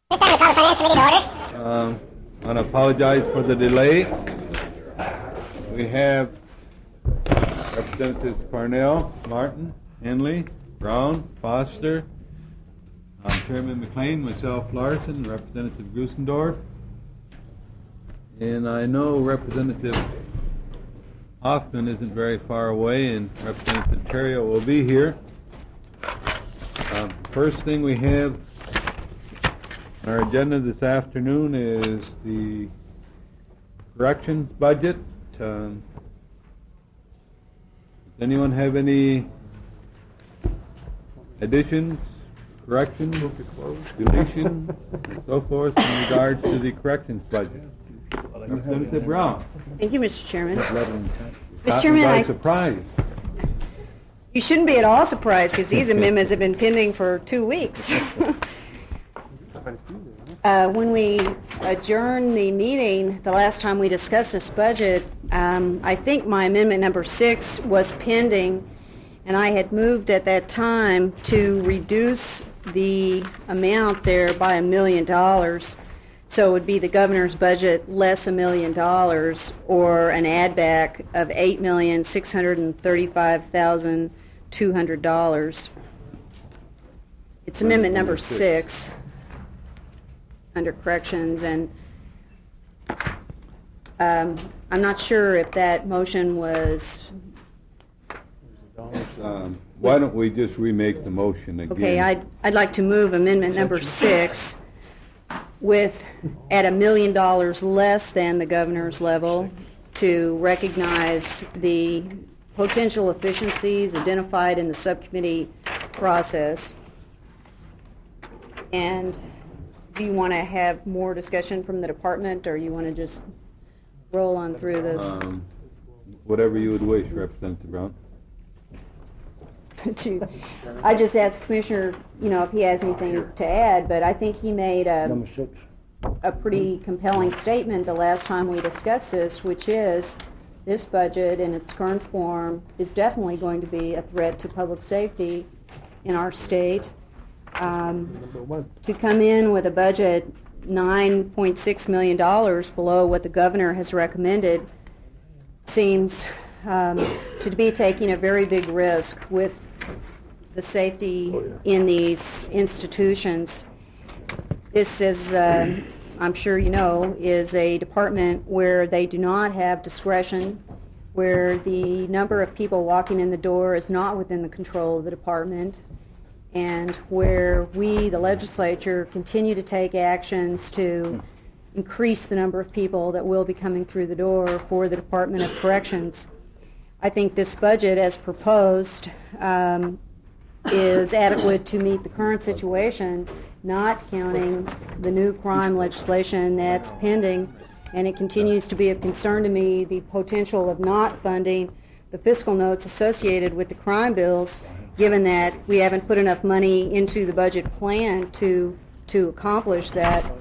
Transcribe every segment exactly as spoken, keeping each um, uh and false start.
Um, I want to apologize for the delay. We have Representatives Parnell, Martin, Henley, Brown, Foster, um, Chairman McLean, myself Larson, Representative Grusendorf, and I know Representative Hoffman isn't very far away, and Representative Terrio will be here. Um, first thing we have on our agenda this afternoon is the corrections budget. Um, does anyone have any additions, corrections, deletions, and so forth in regards to the corrections budget? Representative Brown. Thank you, Mister Chairman. Mister Caught Chairman, me by I, surprise. you shouldn't be at all surprised because these amendments have been pending for two weeks. uh, when we adjourned the meeting, the last time we discussed this budget, um, I think my amendment number six was pending, and I had moved at that time to reduce the amount there by a million dollars. So it would be the governor's budget less a million dollars, or an add back of eight million six hundred thirty-five thousand two hundred dollars. It's amendment number six under corrections, and um, I'm not sure if that motion was. Um, why don't we just remake the motion again? Okay, I'd I'd like to move amendment number six with at a million dollars less than the governor's level to recognize the potential efficiencies identified in the subcommittee process. And do you want to have more discussion from the department, or you want to just roll on through this? Um, whatever you would wish, Representative Brown. to, I just asked Commissioner, you know, if he has anything to add, but I think he made a, a pretty compelling statement the last time we discussed this, which is this budget in its current form is definitely going to be a threat to public safety in our state. Um, to come in with a budget nine point six million dollars below what the governor has recommended seems um, to be taking a very big risk with the safety oh, yeah. in these institutions. This is, uh, I'm sure you know, is a department where they do not have discretion, where the number of people walking in the door is not within the control of the department, and where we, the legislature, continue to take actions to increase the number of people that will be coming through the door for the Department of Corrections. I think this budget, as proposed, um, is adequate to meet the current situation, not counting the new crime legislation that's pending, and it continues to be of concern to me the potential of not funding the fiscal notes associated with the crime bills, given that we haven't put enough money into the budget plan to to accomplish that.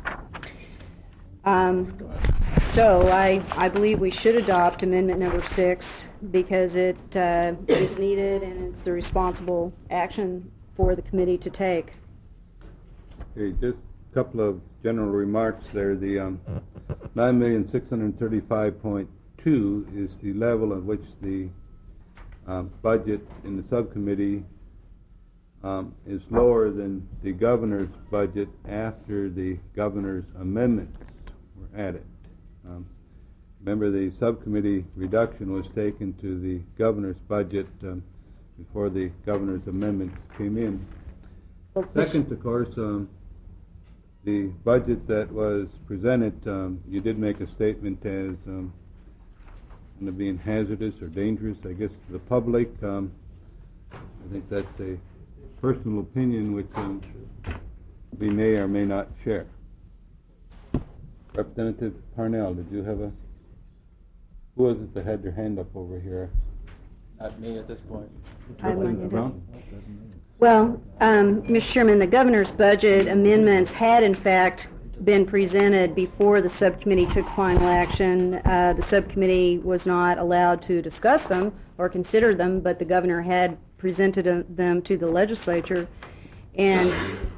Um, so I, I believe we should adopt amendment number six because it uh, is needed and it's the responsible action for the committee to take. Okay, just a couple of general remarks there. The um, nine million six hundred thirty-five point two is the level at which the um, budget in the subcommittee um, is lower than the governor's budget after the governor's amendments were added. Um, remember, the subcommittee reduction was taken to the governor's budget um, before the governor's amendments came in. Second, of course, um, the budget that was presented, um, you did make a statement as um, going to being hazardous or dangerous, I guess, to the public. Um, I think that's a personal opinion which um, we may or may not share. Representative Parnell, did you have a... Who was it that had their hand up over here? Not me at this point. Representative Brown? Well, um, Mister Chairman, the governor's budget amendments had, in fact, been presented before the subcommittee took final action. Uh, the subcommittee was not allowed to discuss them or consider them, but the governor had presented uh, them to the legislature. And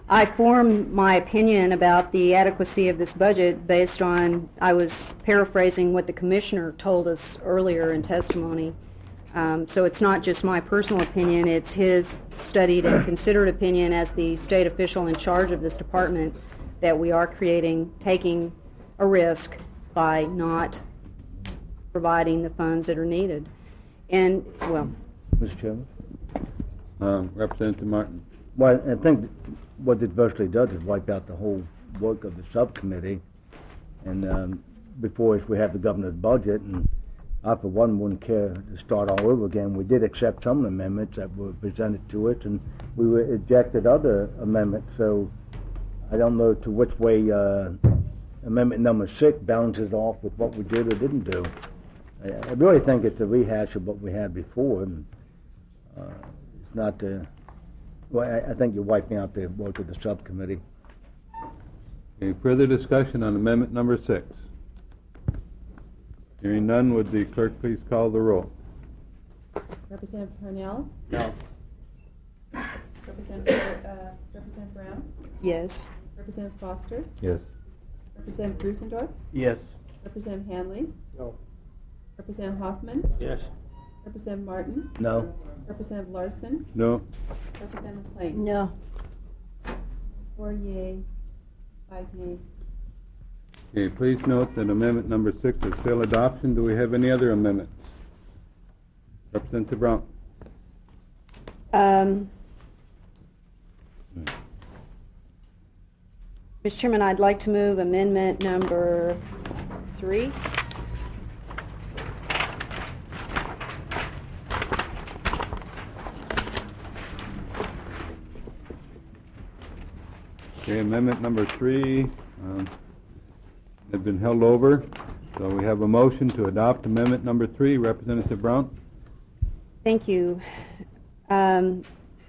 I formed my opinion about the adequacy of this budget based on, I was paraphrasing what the commissioner told us earlier in testimony. Um, so it's not just my personal opinion, it's his studied and considered opinion as the state official in charge of this department that we are creating, taking a risk by not providing the funds that are needed. And, well... Mister Chairman? Um, Representative Martin. Well, I think what it virtually does is wipe out the whole work of the subcommittee. And um, before us, we have the governor's budget, and I, for one, wouldn't care to start all over again. We did accept some amendments that were presented to us, and we rejected other amendments. So I don't know to which way uh, amendment number six balances off with what we did or didn't do. I, I really think it's a rehash of what we had before, and uh, it's not the... Well, I, I think you're wiping out the work of the subcommittee. Any further discussion on amendment number six? Hearing none, would the clerk please call the roll? Representative Parnell? No. Representative, uh, Representative Brown? Yes. Representative Foster? Yes. Representative Grusendorf? Yes. Representative Hanley? No. Representative Hoffman? Yes. Representative Martin? No? Representative Larson? No. Representative McLean? No. Four yea, five nay. Okay, please note that amendment number six is still adoption. Do we have any other amendments? Representative Brown. Um, Mister Chairman, I'd like to move amendment number three. Okay, amendment number three um, has been held over. So we have a motion to adopt amendment number three. Representative Brown. Thank you. Um,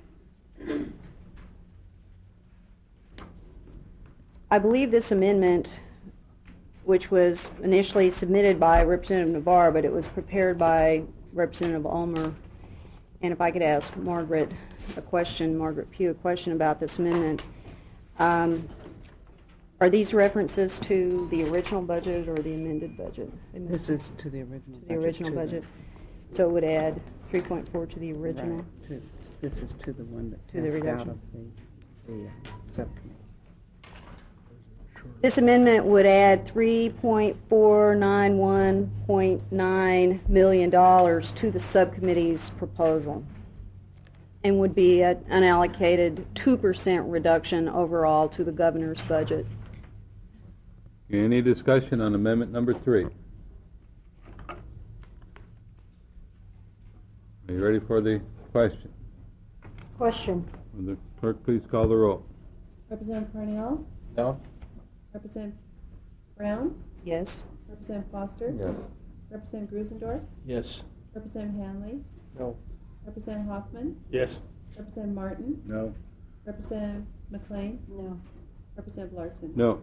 I believe this amendment, which was initially submitted by Representative Navarre, but it was prepared by Representative Ulmer. And if I could ask Margaret a question, Margaret Pugh, a question about this amendment. Um, are these references to the original budget or the amended budget? They must This is to the original to budget. the original to budget. So it would add three point four to the original. Right, to, this is to the one that To the passed out reduction. of the, the uh, subcommittee. This amendment would add three point four nine one point nine million dollars to the subcommittee's proposal and would be an unallocated two percent reduction overall to the governor's budget. Any discussion on amendment number three? Are you ready for the question? Question. Will the clerk please call the roll? Representative Parnell? No. Representative Brown? Yes. Representative Foster? Yes. Representative Grusendorf? Yes. Representative Hanley? No. Representative Hoffman? Yes. Representative Martin? No? Representative McLean? No. Representative Larson? No.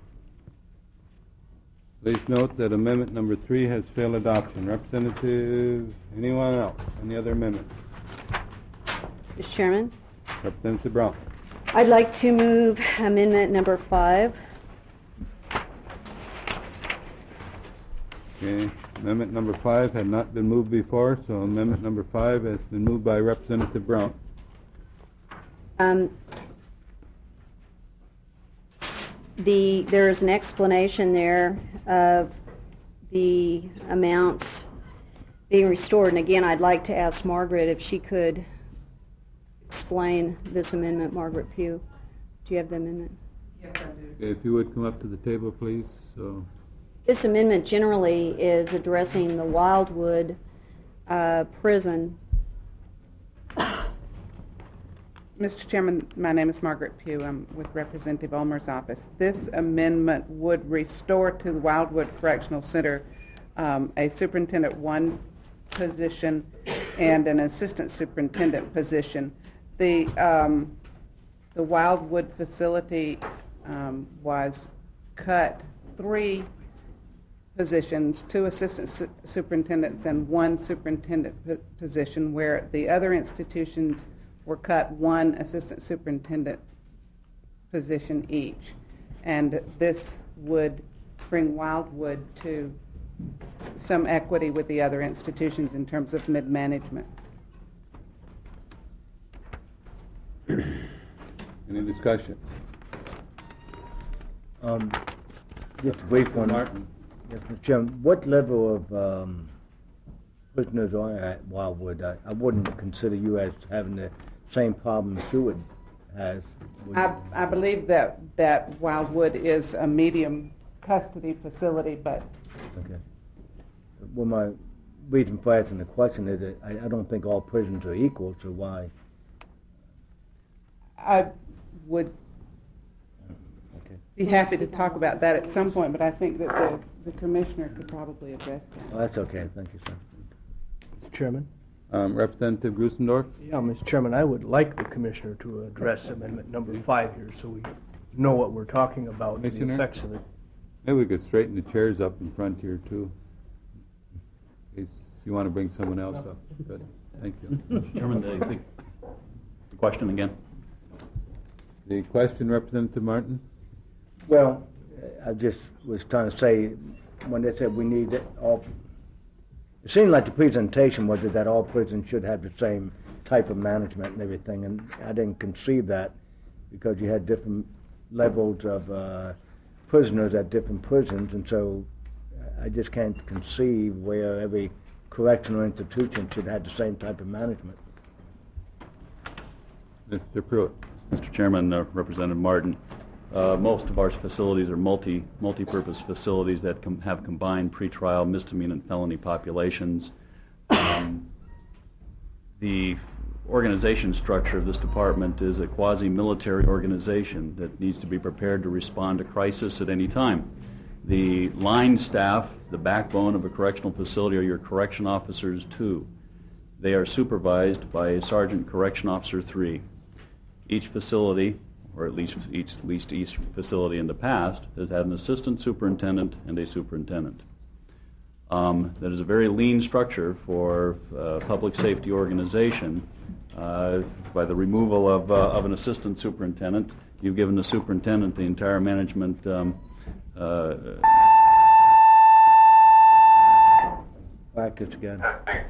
Please note that amendment number three has failed adoption. Representative, anyone else? Any other amendments? Mister Chairman, Representative Brown. I'd like to move amendment number five. Okay. Amendment number five had not been moved before, so amendment number five has been moved by Representative Brown. Um, the there is an explanation there of the amounts being restored, and again, I'd like to ask Margaret if she could explain this amendment. Margaret Pugh, do you have the amendment? Yes, I do. Okay, if you would come up to the table, please. So, This amendment generally is addressing the Wildwood uh, prison. Mister Chairman, my name is Margaret Pugh. I'm with Representative Ulmer's office. This amendment would restore to the Wildwood Correctional Center um, a superintendent one position and an assistant superintendent position. The um, the Wildwood facility um, was cut three positions, two assistant su- superintendents and one superintendent p- position, where the other institutions were cut one assistant superintendent position each. And this would bring Wildwood to some equity with the other institutions in terms of mid-management. Any discussion? Um, just a brief one. Martin? Yes, Mister Chairman, what level of um, prisoners are at Wildwood? I, I wouldn't consider you as having the same problem Seward has. Would I, you? I believe that, that Wildwood is a medium custody facility, but Okay. Well, my reason for asking the question is that I, I don't think all prisons are equal, so why? I would Okay. be happy to talk about that at some point, but I think that the, the commissioner could probably address that. Well, that's okay. Thank you, sir. Mister Chairman? Um, Representative Grusendorf? Yeah, Mister Chairman, I would like the Commissioner to address amendment number five here so we know what we're talking about and the Commissioner? effects of it. Maybe we could straighten the chairs up in front here, too. In case you want to bring someone else up. Good. Thank you. Mister Chairman, the, the the question again? The question, Representative Martin? Well, I just was trying to say, when they said we need it all, it seemed like the presentation was that all prisons should have the same type of management and everything, and I didn't conceive that because you had different levels of uh, prisoners at different prisons, and so I just can't conceive where every correctional institution should have the same type of management. Mister Pruitt? Mister Chairman, uh, Representative Martin, uh, most of our facilities are multi, multi-purpose facilities that com- have combined pretrial misdemeanor and felony populations. Um, the organization structure of this department is a quasi-military organization that needs to be prepared to respond to crisis at any time. The line staff, the backbone of a correctional facility, are your correction officers too. They are supervised by a Sergeant Correction Officer three. Each facility, or at least each, at least each facility in the past, has had an assistant superintendent and a superintendent. Um, that is a very lean structure for a public safety organization. Uh, by the removal of, uh, of an assistant superintendent, you've given the superintendent the entire management um, uh, Practice again.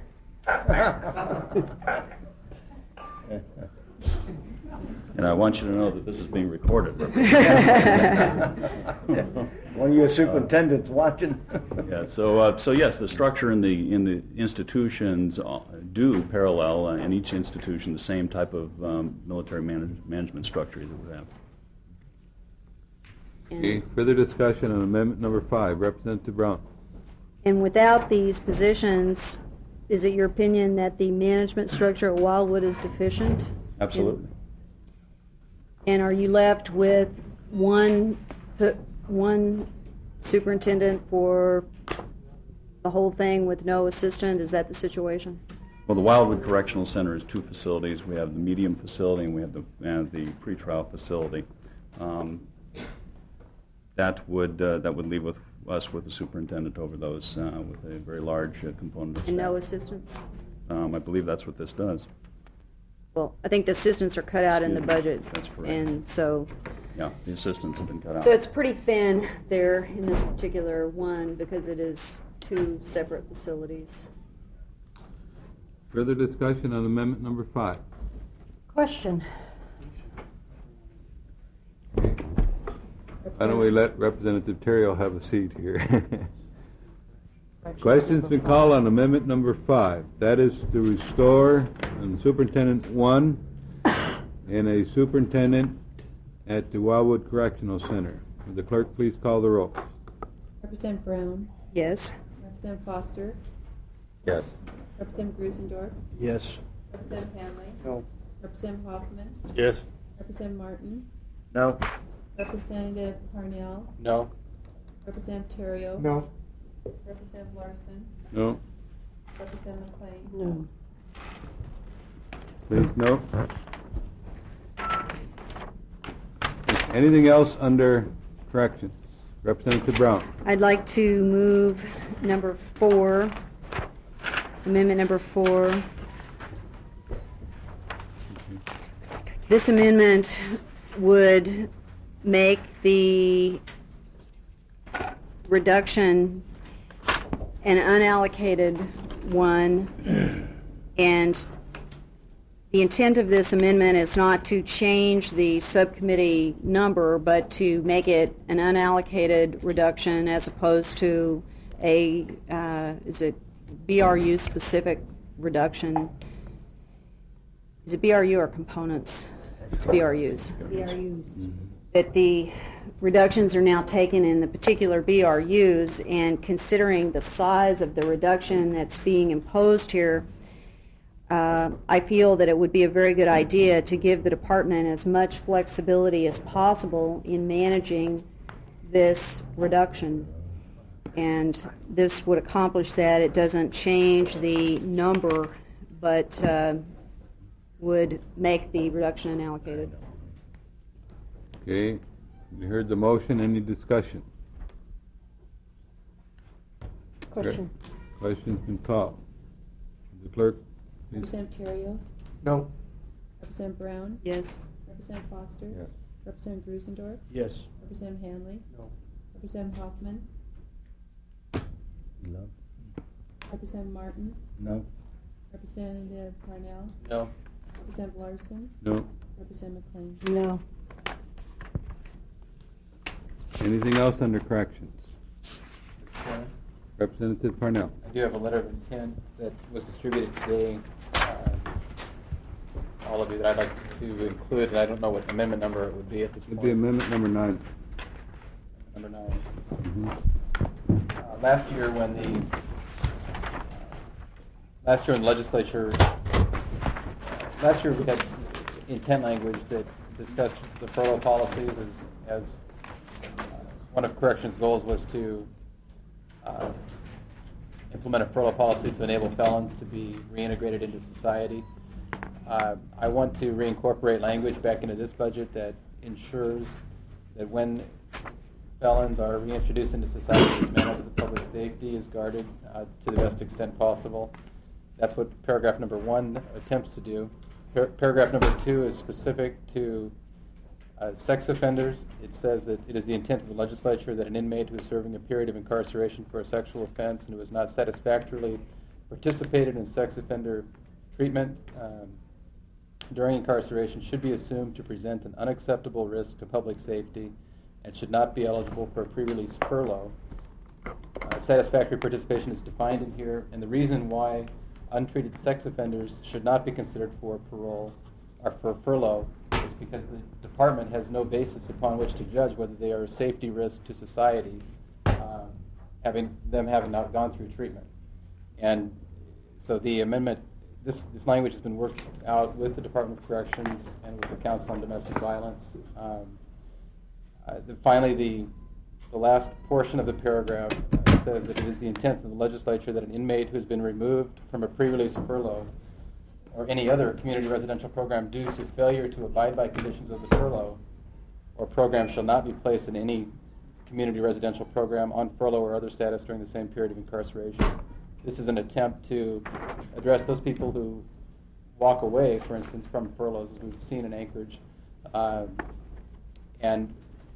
and I want you to know that this is being recorded. One of your superintendents watching. Yeah, so uh, so yes, the structure in the in the institutions uh, do parallel uh, in each institution the same type of um, military manage- management structure that we have. Okay, further discussion on amendment number five. Representative Brown? And without these positions, is it your opinion that the management structure at Wildwood is deficient? Absolutely. And are you left with one, pu- one superintendent for the whole thing with no assistant? Is that the situation? Well, the Wildwood Correctional Center is two facilities. We have the medium facility and we have the and the pretrial facility. Um, that would uh, that would leave with us with a superintendent over those uh, with a very large uh, component of staff. And no assistants? Um, I believe that's what this does. Well, I think the assistants are cut out in the budget. That's correct. And so, Yeah, the assistants have been cut out. so it's pretty thin there in this particular one because it is two separate facilities. Further discussion on amendment number five. Question. Why don't we let Representative Terrell have a seat here? Question's been called on amendment number five. That is to restore a superintendent one and a superintendent at the Wildwood Correctional Center. Would the clerk please call the roll? Representative Brown, Yes. Representative Foster, Yes. Representative Grusendorf, Yes. Representative Hanley, No. Representative Hoffman, Yes. Representative Martin, No? Representative Parnell, No. Representative Terrio, No. Representative Larson, No? Representative McLean. No. Please, no? Anything else under corrections? Representative Brown? I'd like to move number four, amendment number four. This amendment would make the reduction an unallocated one, and the intent of this amendment is not to change the subcommittee number, but to make it an unallocated reduction as opposed to a, uh, is it B R U specific reduction? Is it B R U or components? It's B R Us. B R Us. That the reductions are now taken in the particular B R Us, and considering the size of the reduction that's being imposed here, uh, I feel that it would be a very good idea to give the department as much flexibility as possible in managing this reduction. And this would accomplish that. It doesn't change the number, but uh, would make the reduction unallocated. Okay, you heard the motion. Any discussion? Question. Questions been called. The clerk, please. Representative Terrio, No. Representative Brown, Yes. Representative Foster, Yes. Representative Grusendorf, Yes. Representative Hanley, No. Representative Hoffman, No. Representative Martin, No. Representative Parnell, No. Representative Larson, No. Representative McLean. No. Anything else under corrections? Mister Chairman, Representative Parnell. I do have a letter of intent that was distributed today, uh, all of you, that I'd like to include, and I don't know what amendment number it would be at this It'll point. be amendment number nine. Number nine. Mhm. Uh, Last year, when the, last year in the legislature, last year we had intent language that discussed the furlough policies as, as uh, one of corrections' goals was to uh, implement a furlough policy to enable felons to be reintegrated into society. Uh, I want to reincorporate language back into this budget that ensures that when felons are reintroduced into society, this matter of the public safety is guarded uh, to the best extent possible. That's what paragraph number one attempts to do. Par- paragraph number two is specific to uh, sex offenders. It says that it is the intent of the legislature that an inmate who is serving a period of incarceration for a sexual offense and who has not satisfactorily participated in sex offender treatment um, during incarceration should be assumed to present an unacceptable risk to public safety and should not be eligible for a pre-release furlough. Uh, satisfactory participation is defined in here, and the reason why untreated sex offenders should not be considered for parole or for furlough is because the department has no basis upon which to judge whether they are a safety risk to society, uh, having them having not gone through treatment. And so the amendment, this, this language has been worked out with the Department of Corrections and with the Council on Domestic Violence. Um, Uh, the, finally, the, the last portion of the paragraph uh, says that it is the intent of the legislature that an inmate who has been removed from a pre-release furlough or any other community residential program due to failure to abide by conditions of the furlough or program shall not be placed in any community residential program on furlough or other status during the same period of incarceration. This is an attempt to address those people who walk away, for instance, from furloughs, as we've seen in Anchorage, uh, and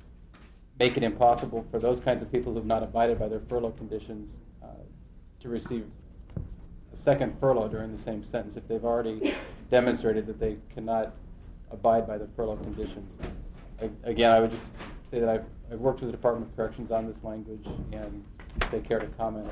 make it impossible for those kinds of people who have not abided by their furlough conditions uh, to receive a second furlough during the same sentence if they've already demonstrated that they cannot abide by the furlough conditions. I, again, I would just say that I've, I've worked with the Department of Corrections on this language, and if they care to comment.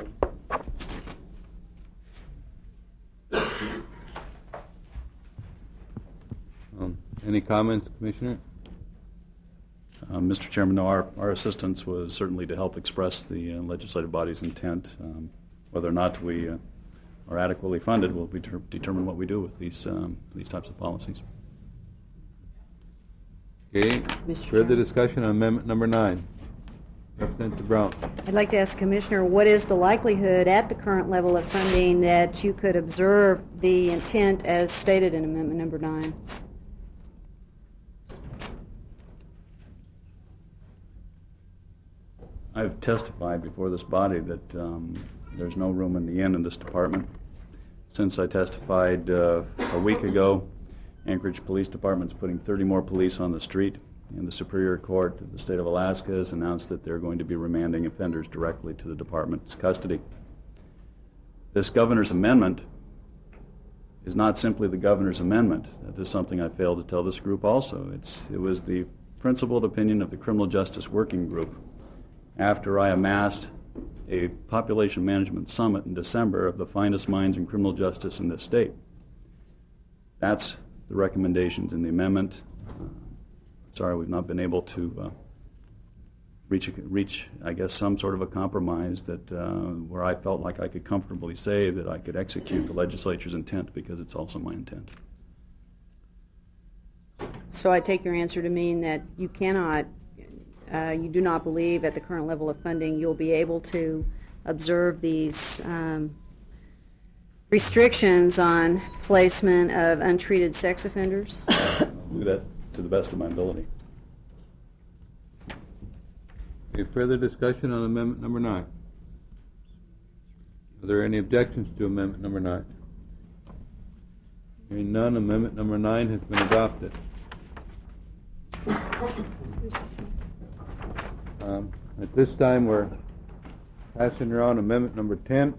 Um, any comments, Commissioner? Uh, Mister Chairman, no, our, our assistance was certainly to help express the uh, legislative body's intent. Um, whether or not we uh, are adequately funded will be ter- determine what we do with these um, these types of policies. Okay. Mister Further Chairman. discussion on amendment number nine. Representative Brown. I'd like to ask Commissioner, what is the likelihood at the current level of funding that you could observe the intent as stated in amendment number nine? I've testified before this body that um, there's no room in the inn in this department. Since I testified uh, a week ago, Anchorage Police Department's putting thirty more police on the street. and the Superior Court of the state of Alaska has announced that they're going to be remanding offenders directly to the department's custody. This governor's amendment is not simply the governor's amendment. That is something I failed to tell this group also. It's, it was the principled opinion of the Criminal Justice Working Group after I amassed a population management summit in December of the finest minds in criminal justice in this state. That's the recommendations in the amendment. Uh, sorry we've not been able to uh, reach, a, reach, I guess, some sort of a compromise that uh, where I felt like I could comfortably say that I could execute the legislature's intent, because it's also my intent. So I take your answer to mean that you cannot, uh, you do not believe at the current level of funding you'll be able to observe these um, restrictions on placement of untreated sex offenders? I'll do that to the best of my ability. Any further discussion on amendment number nine? Are there any objections to amendment number nine? Hearing none, amendment number nine has been adopted. Um, at this time, we're passing around amendment number ten.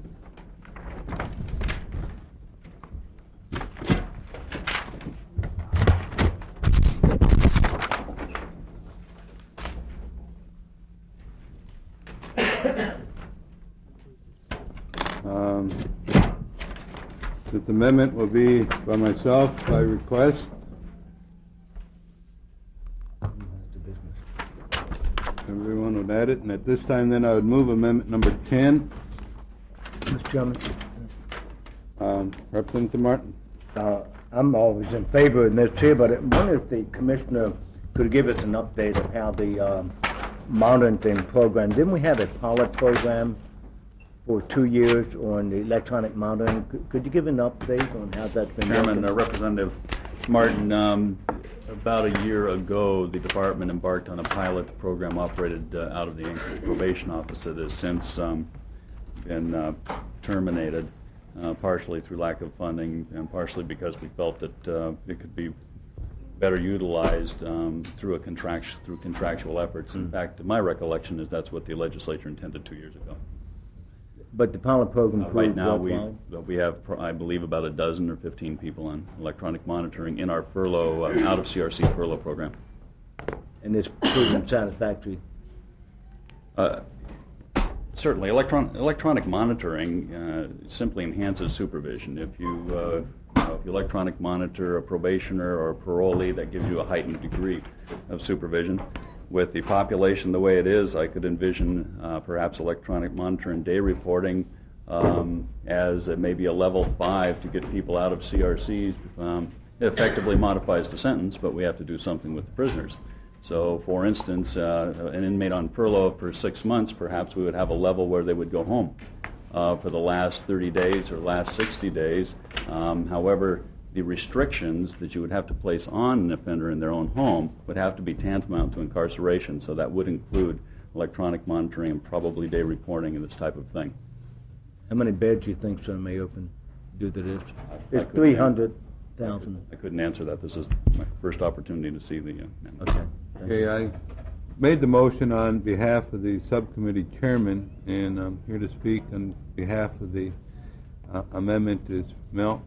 Um, this amendment will be by myself by request. Everyone would add it, and at this time then I would move amendment number ten. Mister Chairman, Um, Representative Martin. uh, I'm always in favor of this here, but I wonder if the commissioner could give us an update of how the um, monitoring program, didn't we have a pilot program for two years on the electronic monitoring? Could, could you give an update on how that's been Chairman, working? uh, Representative Martin, um, about a year ago, the department embarked on a pilot program operated uh, out of the Anchorage Probation Office that has since um, been uh, terminated, uh, partially through lack of funding and partially because we felt that uh, it could be better utilized um, through a contract through contractual efforts. In fact, my recollection is that's what the legislature intended two years ago. But the pilot program Uh, right proved now, we worthwhile? we have, pro- I believe, about a dozen or fifteen people on electronic monitoring in our furlough, uh, out of C R C furlough program. And it's proven satisfactory? Uh, certainly, electron- electronic monitoring uh, simply enhances supervision. If you, uh, you know, if you electronic monitor a probationer or a parolee, that gives you a heightened degree of supervision. With the population the way it is, I could envision uh, perhaps electronic monitoring day reporting um, as a, maybe a level five to get people out of C R Cs. Um, it effectively modifies the sentence, but we have to do something with the prisoners. So, for instance, uh, an inmate on furlough for six months, perhaps we would have a level where they would go home uh, for the last thirty days or last sixty days. Um, however, the restrictions that you would have to place on an offender in their own home would have to be tantamount to incarceration, so that would include electronic monitoring and probably day reporting and this type of thing. How many beds do you think so may open due to this? I It's couldn't three hundred thousand. I couldn't answer that. This is my first opportunity to see the uh, Okay. Okay, I made the motion on behalf of the subcommittee chairman, and I'm here to speak on behalf of the uh, amendment. Is Mel?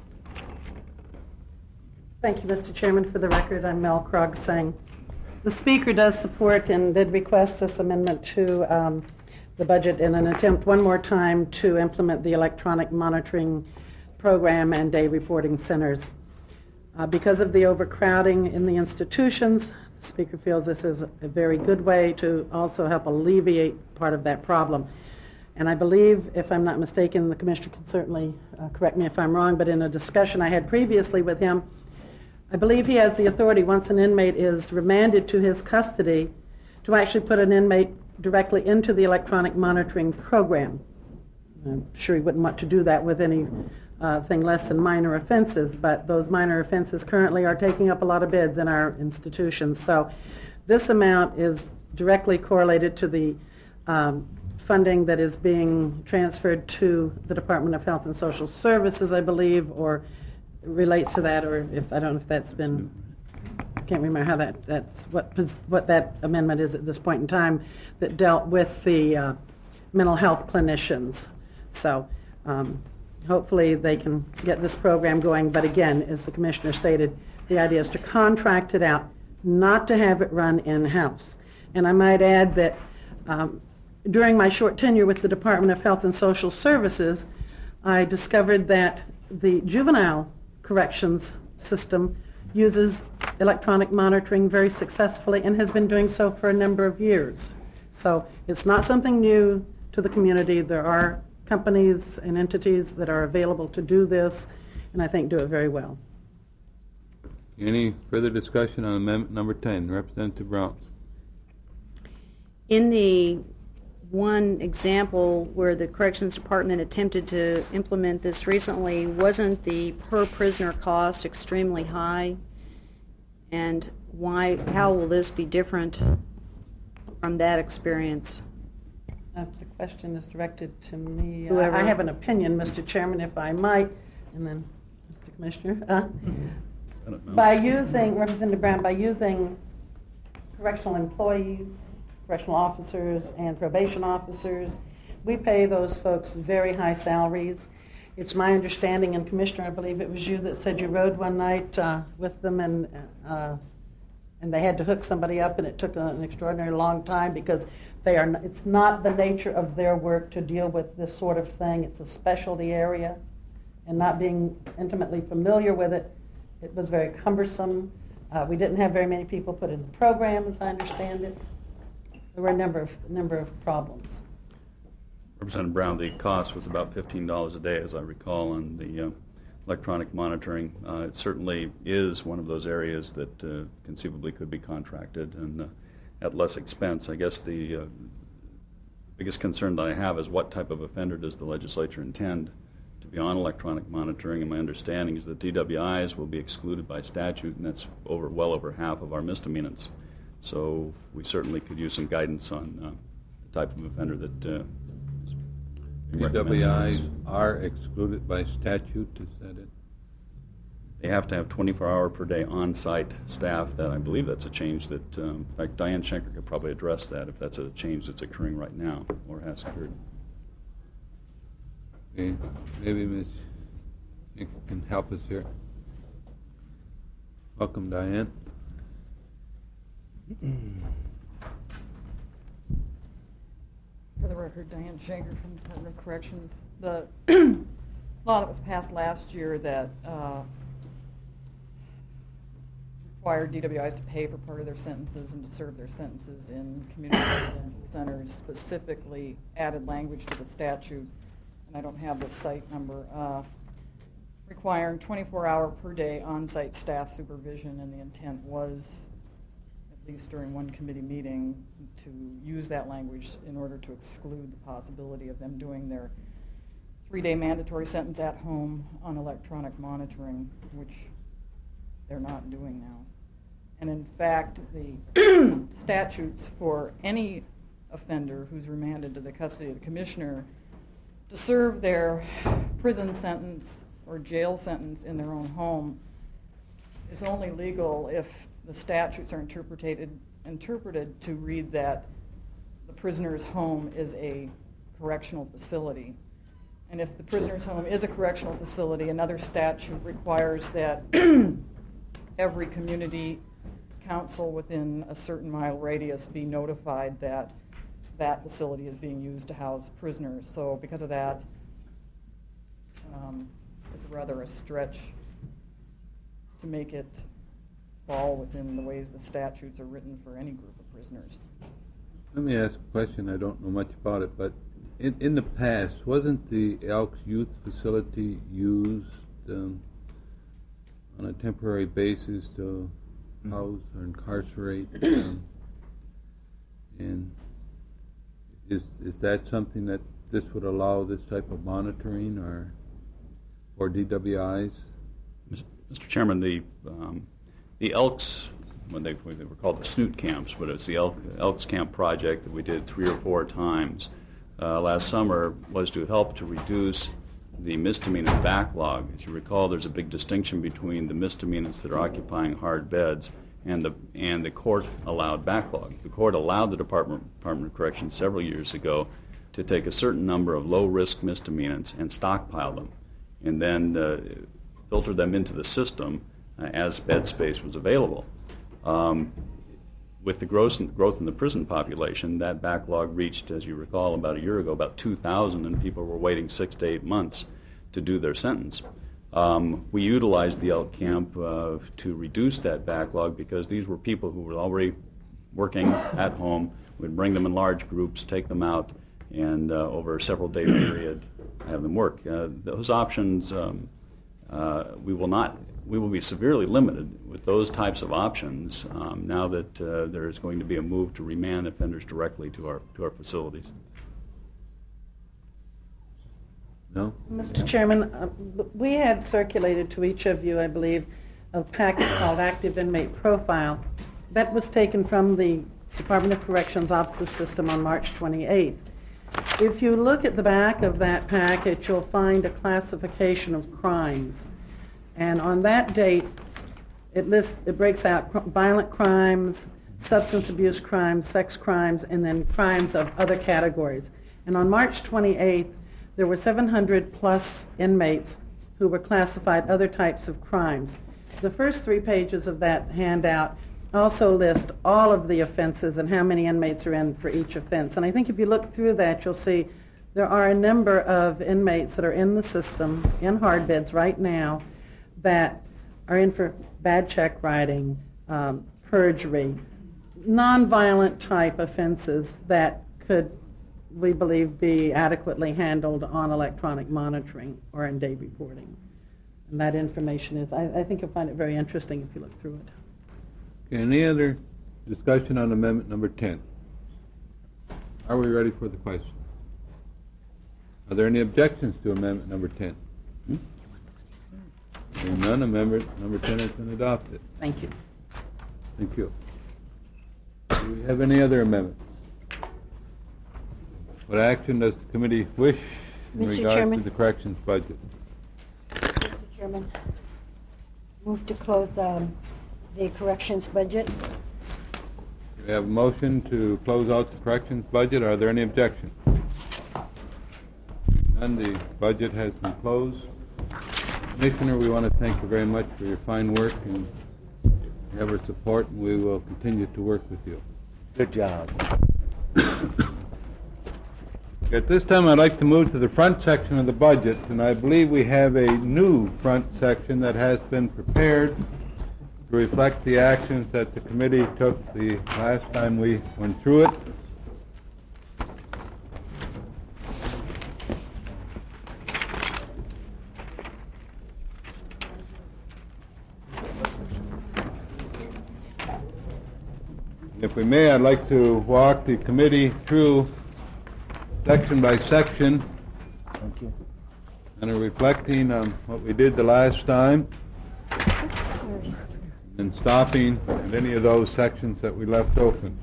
Thank you, Mister Chairman. For the record, I'm Mel Krug saying the Speaker does support and did request this amendment to um, the budget in an attempt one more time to implement the electronic monitoring program and day reporting centers. Uh, because of the overcrowding in the institutions, the Speaker feels this is a very good way to also help alleviate part of that problem. And I believe, if I'm not mistaken, the Commissioner can certainly uh, correct me if I'm wrong, but in a discussion I had previously with him, I believe he has the authority, once an inmate is remanded to his custody, to actually put an inmate directly into the electronic monitoring program. I'm sure he wouldn't want to do that with any uh, thing less than minor offenses, but those minor offenses currently are taking up a lot of beds in our institutions. So this amount is directly correlated to the um, funding that is being transferred to the Department of Health and Social Services, I believe, or relates to that, or if I don't know if that's been can't remember how that, that's, what, pos- what that amendment is at this point in time, that dealt with the uh, mental health clinicians. So um, hopefully they can get this program going. But again, as the Commissioner stated, the idea is to contract it out, not to have it run in-house. And I might add that um, during my short tenure with the Department of Health and Social Services, I discovered that the juvenile corrections system uses electronic monitoring very successfully and has been doing so for a number of years. So it's not something new to the community. There are companies and entities that are available to do this, and I think do it very well. Any further discussion on amendment number ten? Representative Brown. In the one example where the Corrections Department attempted to implement this recently, wasn't the per prisoner cost extremely high? And why, how will this be different from that experience? Uh, the question is directed to me. Uh, Whoever. I have an opinion, Mister Chairman, if I might, and then Mister Commissioner. Uh, I don't know. by using, Representative Brown, by using correctional employees, correctional officers, and probation officers, we pay those folks very high salaries. It's my understanding, and Commissioner, I believe it was you that said you rode one night uh, with them, and uh, and they had to hook somebody up, and it took an extraordinary long time because they are. N- it's not the nature of their work to deal with this sort of thing. It's a specialty area, and not being intimately familiar with it, it was very cumbersome. Uh, we didn't have very many people put in the program, as I understand it. There were a number of number of problems. Representative Brown, the cost was about fifteen dollars a day, as I recall, on the uh, electronic monitoring. Uh, it certainly is one of those areas that uh, conceivably could be contracted and uh, at less expense. I guess the uh, biggest concern that I have is what type of offender does the legislature intend to be on electronic monitoring, and my understanding is that D W Is will be excluded by statute, and that's over well over half of our misdemeanors. So we certainly could use some guidance on uh, the type of offender that uh, D W Is are excluded by statute, is that it? they have to have twenty-four hour per day on-site staff. That I believe that's a change that, um, in fact, Diane Schenker could probably address that if that's a change that's occurring right now or has occurred. Okay, maybe Miz Schenker can help us here. Welcome, Diane. For the record, Diane Schenker from the Department of Corrections. The law that was passed last year that uh, required D W Is to pay for part of their sentences and to serve their sentences in community residential centers specifically added language to the statute, and I don't have the site number, uh, requiring twenty-four hour per day on-site staff supervision, and the intent was, at least during one committee meeting, to use that language in order to exclude the possibility of them doing their three-day mandatory sentence at home on electronic monitoring, which they're not doing now. And in fact, the statutes for any offender who's remanded to the custody of the commissioner to serve their prison sentence or jail sentence in their own home is only legal if the statutes are interpreted interpreted to read that the prisoner's home is a correctional facility. And if the prisoner's home is a correctional facility, another statute requires that every community council within a certain mile radius be notified that that facility is being used to house prisoners. So because of that, um, it's rather a stretch to make it fall within the ways the statutes are written for any group of prisoners. Let me ask a question. I don't know much about it, but in, in the past, wasn't the Elks Youth Facility used um, on a temporary basis to house or incarcerate? Um, and is is that something that this would allow, this type of monitoring, or or D W Is? Mister Chairman, the um, the Elks, when they, when they were called the Snoot Camps, but it's the Elk, Elks Camp project that we did three or four times uh, last summer, was to help to reduce the misdemeanor backlog. As you recall, there's a big distinction between the misdemeanors that are occupying hard beds and the and the court allowed backlog. The court allowed the Department Department of Corrections several years ago to take a certain number of low-risk misdemeanors and stockpile them, and then uh, filter them into the system uh, as bed space was available. Um, with the growth in, growth in the prison population, that backlog reached, as you recall, about a year ago, about two thousand, and people were waiting six to eight months to do their sentence. Um, we utilized the L CAMP uh, to reduce that backlog because these were people who were already working at home. We'd bring them in large groups, take them out, and uh, over a several-day period have them work. Uh, those options, um, uh, we will not, we will be severely limited with those types of options um, now that uh, there is going to be a move to remand offenders directly to our to our facilities. No? Mister Chairman, uh, we had circulated to each of you, I believe, a packet called Active Inmate Profile. That was taken from the Department of Corrections Office System on March twenty-eighth. If you look at the back of that packet, you'll find a classification of crimes. And on that date, it lists, it breaks out cr- violent crimes, substance abuse crimes, sex crimes, and then crimes of other categories. And on March twenty-eighth, there were seven hundred plus inmates who were classified other types of crimes. The first three pages of that handout also list all of the offenses and how many inmates are in for each offense. And I think if you look through that, you'll see there are a number of inmates that are in the system, in hard beds right now, that are in for bad check writing, um, perjury, nonviolent type offenses that could, we believe, be adequately handled on electronic monitoring or in day reporting. And that information is, I, I think you'll find it very interesting if you look through it. Any other discussion on amendment number ten? Are we ready for the question? Are there any objections to amendment number ten? Hmm? Hearing none, amendment number ten has been adopted. Thank you. Thank you. Do we have any other amendments? What action does the committee wish in Mister regard Chairman? to the corrections budget? Mister Chairman, move to close um, the corrections budget. We have a motion to close out the corrections budget. Are there any objections? None. The budget has been closed. Commissioner, we want to thank you very much for your fine work, and you have our support, and we will continue to work with you. Good job. At this time, I'd like to move to the front section of the budget, and I believe we have a new front section that has been prepared to reflect the actions that the committee took the last time we went through it. If we may, I'd like to walk the committee through section by section, Thank you. and are reflecting on what we did the last time, and stopping at any of those sections that we left open.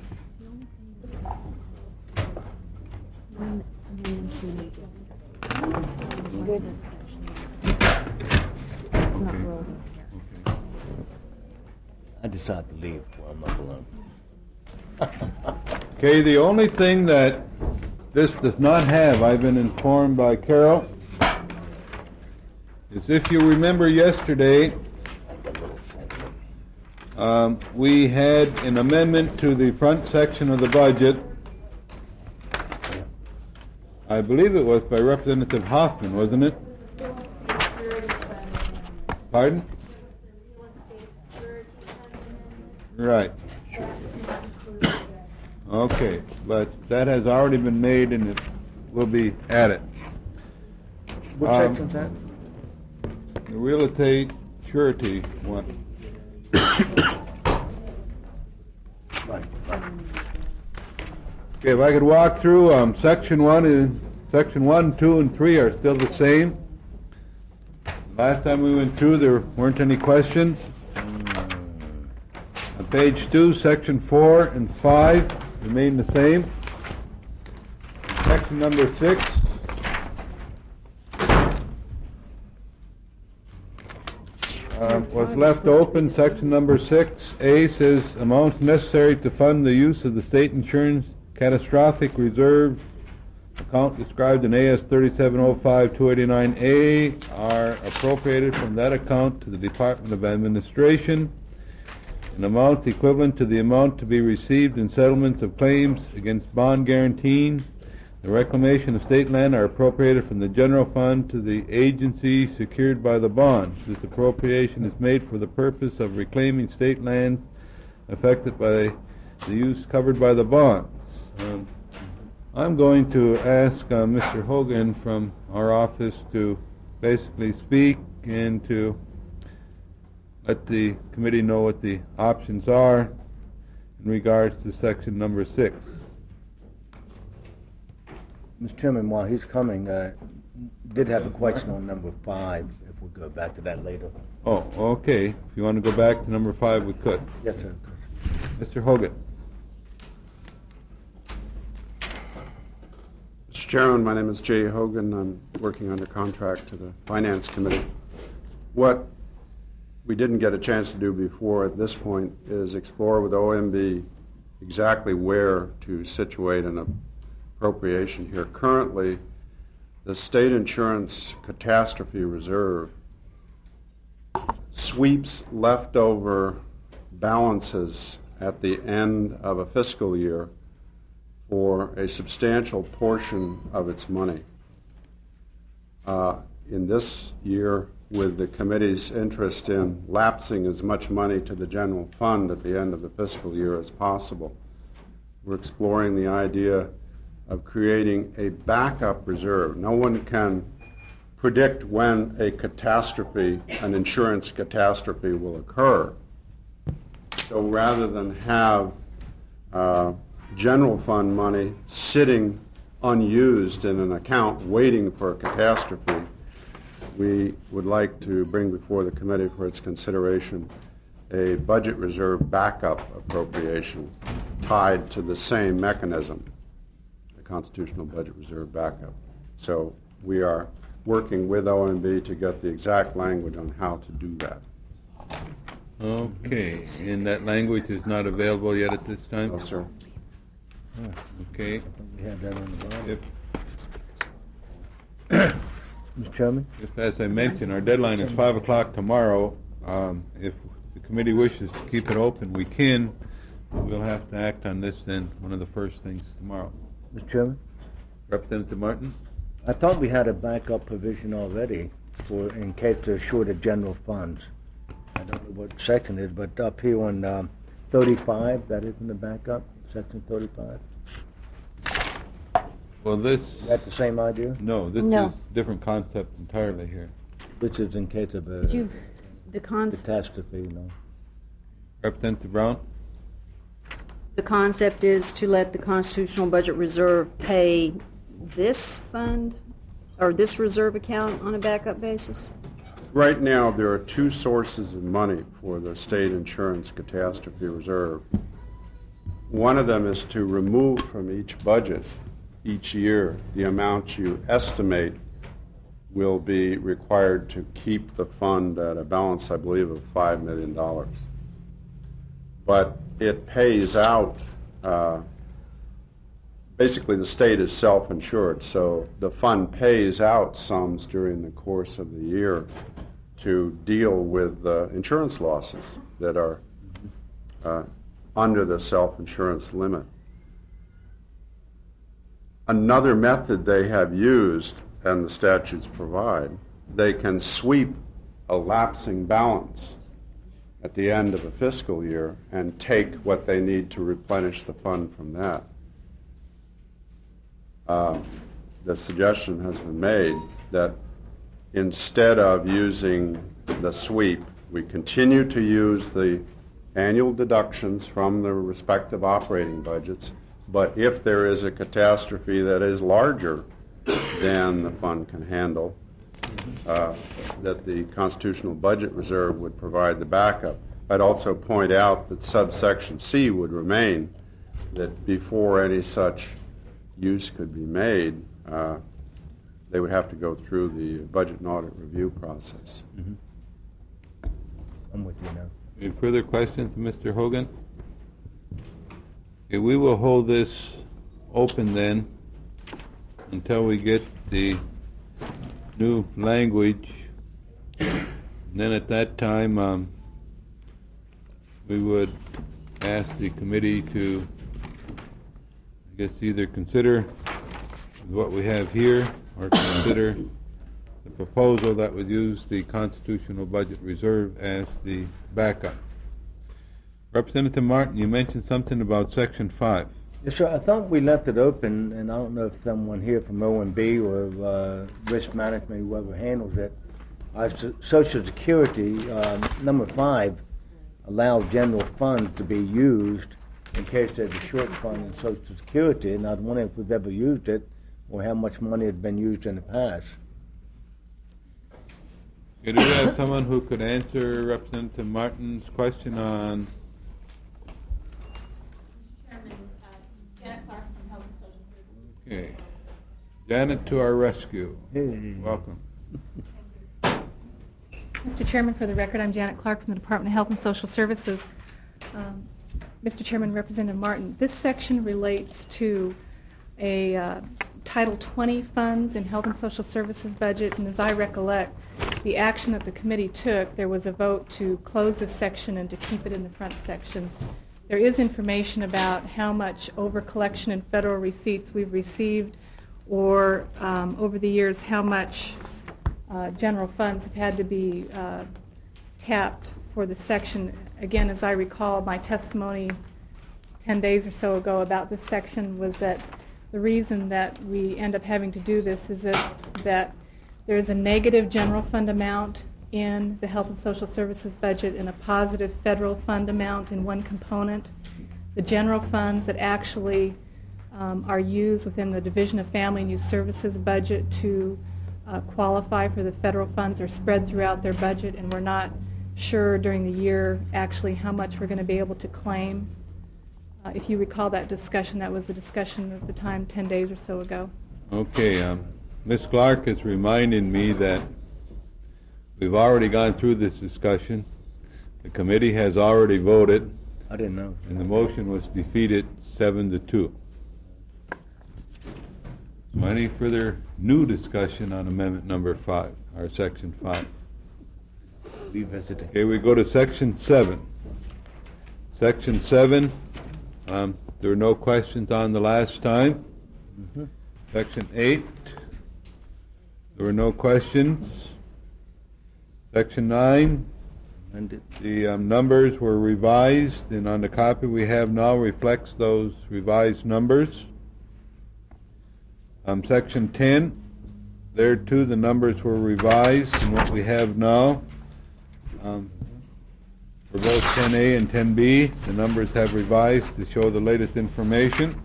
I decided to leave while I'm not alone. Okay, the only thing that this does not have, I've been informed by Carol, is if you remember yesterday, um, we had an amendment to the front section of the budget. I believe it was by Representative Hoffman, wasn't it? Pardon? Right. Okay, but that has already been made and it will be added. What Um, section's that? The real estate surety one. Right, right. Okay, if I could walk through, um, section one is, section one, two, and three are still the same. Last time we went through, there weren't any questions. On page two, section four and five remain the same. Section number six. Uh, What's left open, section number six, A says amounts necessary to fund the use of the state insurance catastrophic reserve account described in A S thirty-seven oh five two eighty-nine A are appropriated from that account to the Department of Administration. An amount equivalent to the amount to be received in settlements of claims against bond guaranteeing the reclamation of state land are appropriated from the general fund to the agency secured by the bonds. This appropriation is made for the purpose of reclaiming state lands affected by the use covered by the bonds. Um, I'm going to ask uh, Mister Hogan from our office to basically speak and to let the committee know what the options are in regards to section number six. Mister Chairman, while he's coming, uh, did have a question on number five, if we'll go back to that later. Oh, okay. If you want to go back to number five, we could. Yes, sir. Mister Hogan. Mister Chairman, my name is Jay Hogan. I'm working under contract to the Finance Committee. What we didn't get a chance to do before at this point is explore with O M B exactly where to situate an appropriation here. Currently, the state insurance catastrophe reserve sweeps leftover balances at the end of a fiscal year for a substantial portion of its money. Uh, in this year, with the committee's interest in lapsing as much money to the general fund at the end of the fiscal year as possible, we're exploring the idea of creating a backup reserve. No one can predict when a catastrophe, an insurance catastrophe, will occur. So rather than have uh, general fund money sitting unused in an account waiting for a catastrophe, we would like to bring before the committee for its consideration a budget reserve backup appropriation tied to the same mechanism, the constitutional budget reserve backup. So we are working with O M B to get the exact language on how to do that. Okay, and that language is not available yet at this time? No, sir. Okay. We have that on the bottom. If, Mister Chairman? if, as I mentioned, our deadline is five o'clock tomorrow, um, if the committee wishes to keep it open, we can. We'll have to act on this then, one of the first things tomorrow. Mister Chairman? Representative Martin? I thought we had a backup provision already for in case there's short of general funds. I don't know what section it is, but up here on um, thirty-five, that isn't the backup, section thirty-five. Well, this, Is that the same idea? no, this No. is different concept entirely here. Which is in case of a Did you, the con, catastrophe, you know. Representative Brown? the concept is to let the Constitutional Budget Reserve pay this fund, or this reserve account on a backup basis? Right now, there are two sources of money for the state insurance catastrophe reserve. One of them is to remove from each budget each year the amount you estimate will be required to keep the fund at a balance, I believe, of five million dollars. But it pays out, uh, basically the state is self-insured, so the fund pays out sums during the course of the year to deal with uh, insurance losses that are uh, under the self-insurance limit. Another method they have used, and the statutes provide, they can sweep a lapsing balance at the end of a fiscal year and take what they need to replenish the fund from that. Uh, the suggestion has been made that instead of using the sweep, we continue to use the annual deductions from the respective operating budgets, but if there is a catastrophe that is larger than the fund can handle, uh, that the Constitutional Budget Reserve would provide the backup. I'd also point out that subsection C would remain, that before any such use could be made, uh, they would have to go through the budget and audit review process. Mm-hmm. I'm with you now. Any further questions, Mister Hogan? Okay, we will hold this open then until we get the new language. And then at that time, um, we would ask the committee to, I guess, either consider what we have here or consider the proposal that would use the constitutional budget reserve as the backup. Representative Martin, you mentioned something about Section five. Yes, sir. I thought we left it open, and I don't know if someone here from O M B or uh, risk management, whoever handles it, uh, so- Social Security, um, number five, allows general funds to be used in case there's a short fund in Social Security, and I was wondering if we've ever used it or how much money had been used in the past. Okay, do we have someone who could answer Representative Martin's question on? Chairman, uh, Janet Clark from Health and Social Services. Okay, Janet to our rescue. Hey. Welcome. Mister Chairman, for the record, I'm Janet Clark from the Department of Health and Social Services. Um, Mister Chairman, Representative Martin, this section relates to a uh, Title twenty funds in Health and Social Services budget, and as I recollect, the action that the committee took, there was a vote to close this section and to keep it in the front section. There is information about how much over collection in federal receipts we've received, or um, over the years how much uh, general funds have had to be uh, tapped for the section. Again, as I recall, my testimony ten days or so ago about this section was that the reason that we end up having to do this is that, that there is a negative general fund amount in the Health and Social Services budget and a positive federal fund amount in one component. The general funds that actually um, are used within the Division of Family and Youth Services budget to uh, qualify for the federal funds are spread throughout their budget, and we're not sure during the year actually how much we're going to be able to claim. Uh, if you recall that discussion, that was the discussion at the time ten days or so ago. Okay, um, Miz Clark is reminding me that we've already gone through this discussion. The committee has already voted. I didn't know. And the motion was defeated seven to two. So any further new discussion on amendment number five, or section five? Revisit it. Okay, we go to section seven. Section seven, um, there were no questions on the last time. Mm-hmm. Section eight, there were no questions. Section nine, And it, the um, numbers were revised, and on the copy we have now reflects those revised numbers. Um, section ten, there too the numbers were revised, and what we have now, um, for both ten A and ten B, the numbers have revised to show the latest information.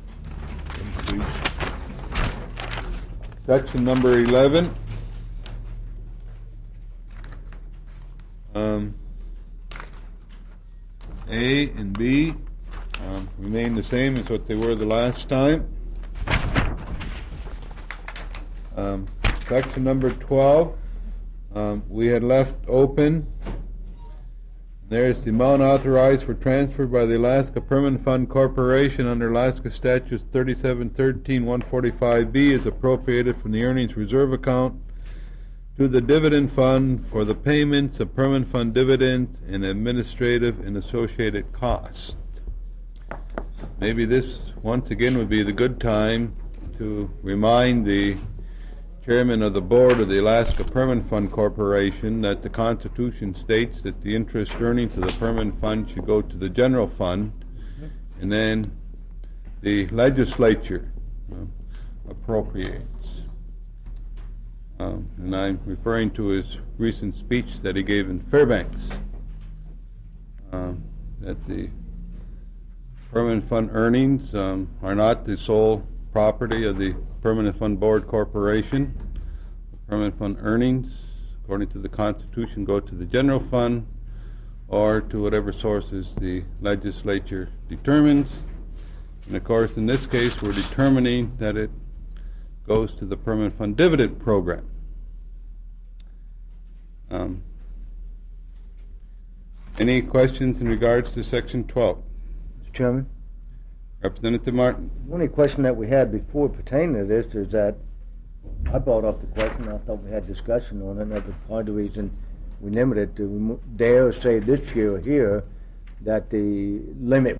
Section number eleven. Um, A and B um, remain the same as what they were the last time. Um, section number twelve, um, we had left open. There's the amount authorized for transfer by the Alaska Permanent Fund Corporation under Alaska Statutes thirty-seven thirteen one forty-five B is appropriated from the earnings reserve account to the dividend fund for the payments of permanent fund dividends and administrative and associated costs. Maybe this once again would be the good time to remind the chairman of the board of the Alaska Permanent Fund Corporation that the Constitution states that the interest earning to the permanent fund should go to the general fund, and then the legislature uh, appropriates. Um, and I'm referring to his recent speech that he gave in Fairbanks, um, that the permanent fund earnings um, are not the sole property of the Permanent Fund Board Corporation. Permanent fund earnings, according to the Constitution, go to the general fund or to whatever sources the legislature determines. And of course, in this case, we're determining that it goes to the Permanent Fund Dividend Program. Um, Any questions in regards to Section twelve? Mister Chairman? Representative Martin. The only question that we had before pertaining to this is that I brought up the question, I thought we had discussion on it, and that was part of the reason we limited it to remo- dare say this year or here that the limit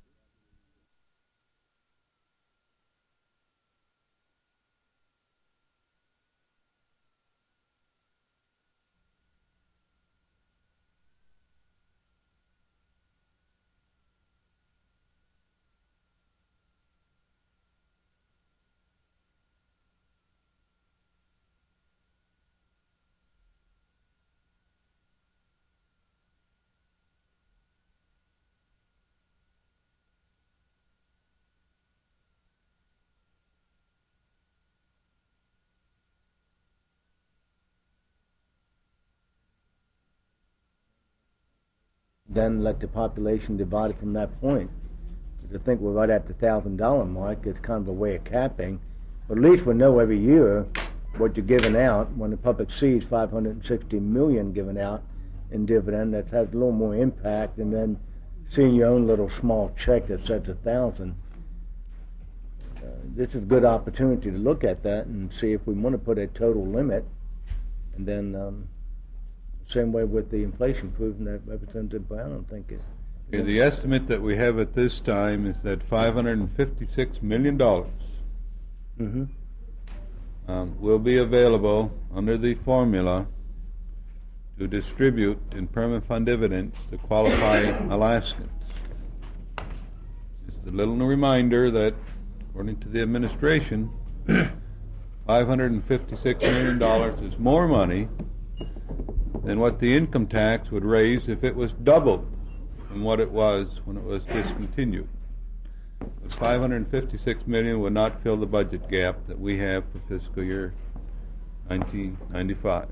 then let the population divide it from that point. I think we're right at the thousand dollar mark. It's kind of a way of capping, but at least we know every year what you're giving out. When the public sees five hundred sixty million given out in dividend, that has a little more impact than then seeing your own little small check that says a thousand. Uh, this is a good opportunity to look at that and see if we want to put a total limit, and then. Um, Same way with the inflation proofing that Representative Brown, I think, is. Okay, the estimate that we have at this time is that five hundred fifty-six million dollars Mm-hmm. um, will be available under the formula to distribute in permanent fund dividends to qualifying Alaskans. Just a little reminder that, according to the administration, five hundred fifty-six million dollars is more money than what the income tax would raise if it was doubled from what it was when it was discontinued. But five hundred fifty-six million dollars would not fill the budget gap that we have for fiscal year nineteen ninety-five.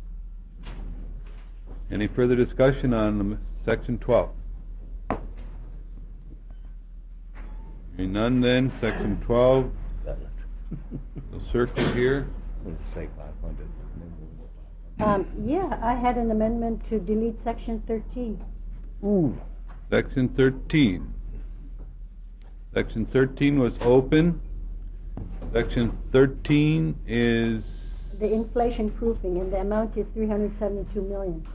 Any further discussion on Section twelve? Hearing none, then, Section twelve, the circle here. Let's say five hundred. Um, yeah, I had an amendment to delete section thirteen. Ooh. Section thirteen. Section thirteen was open. Section thirteen is The inflation proofing, and the amount is three hundred seventy-two million.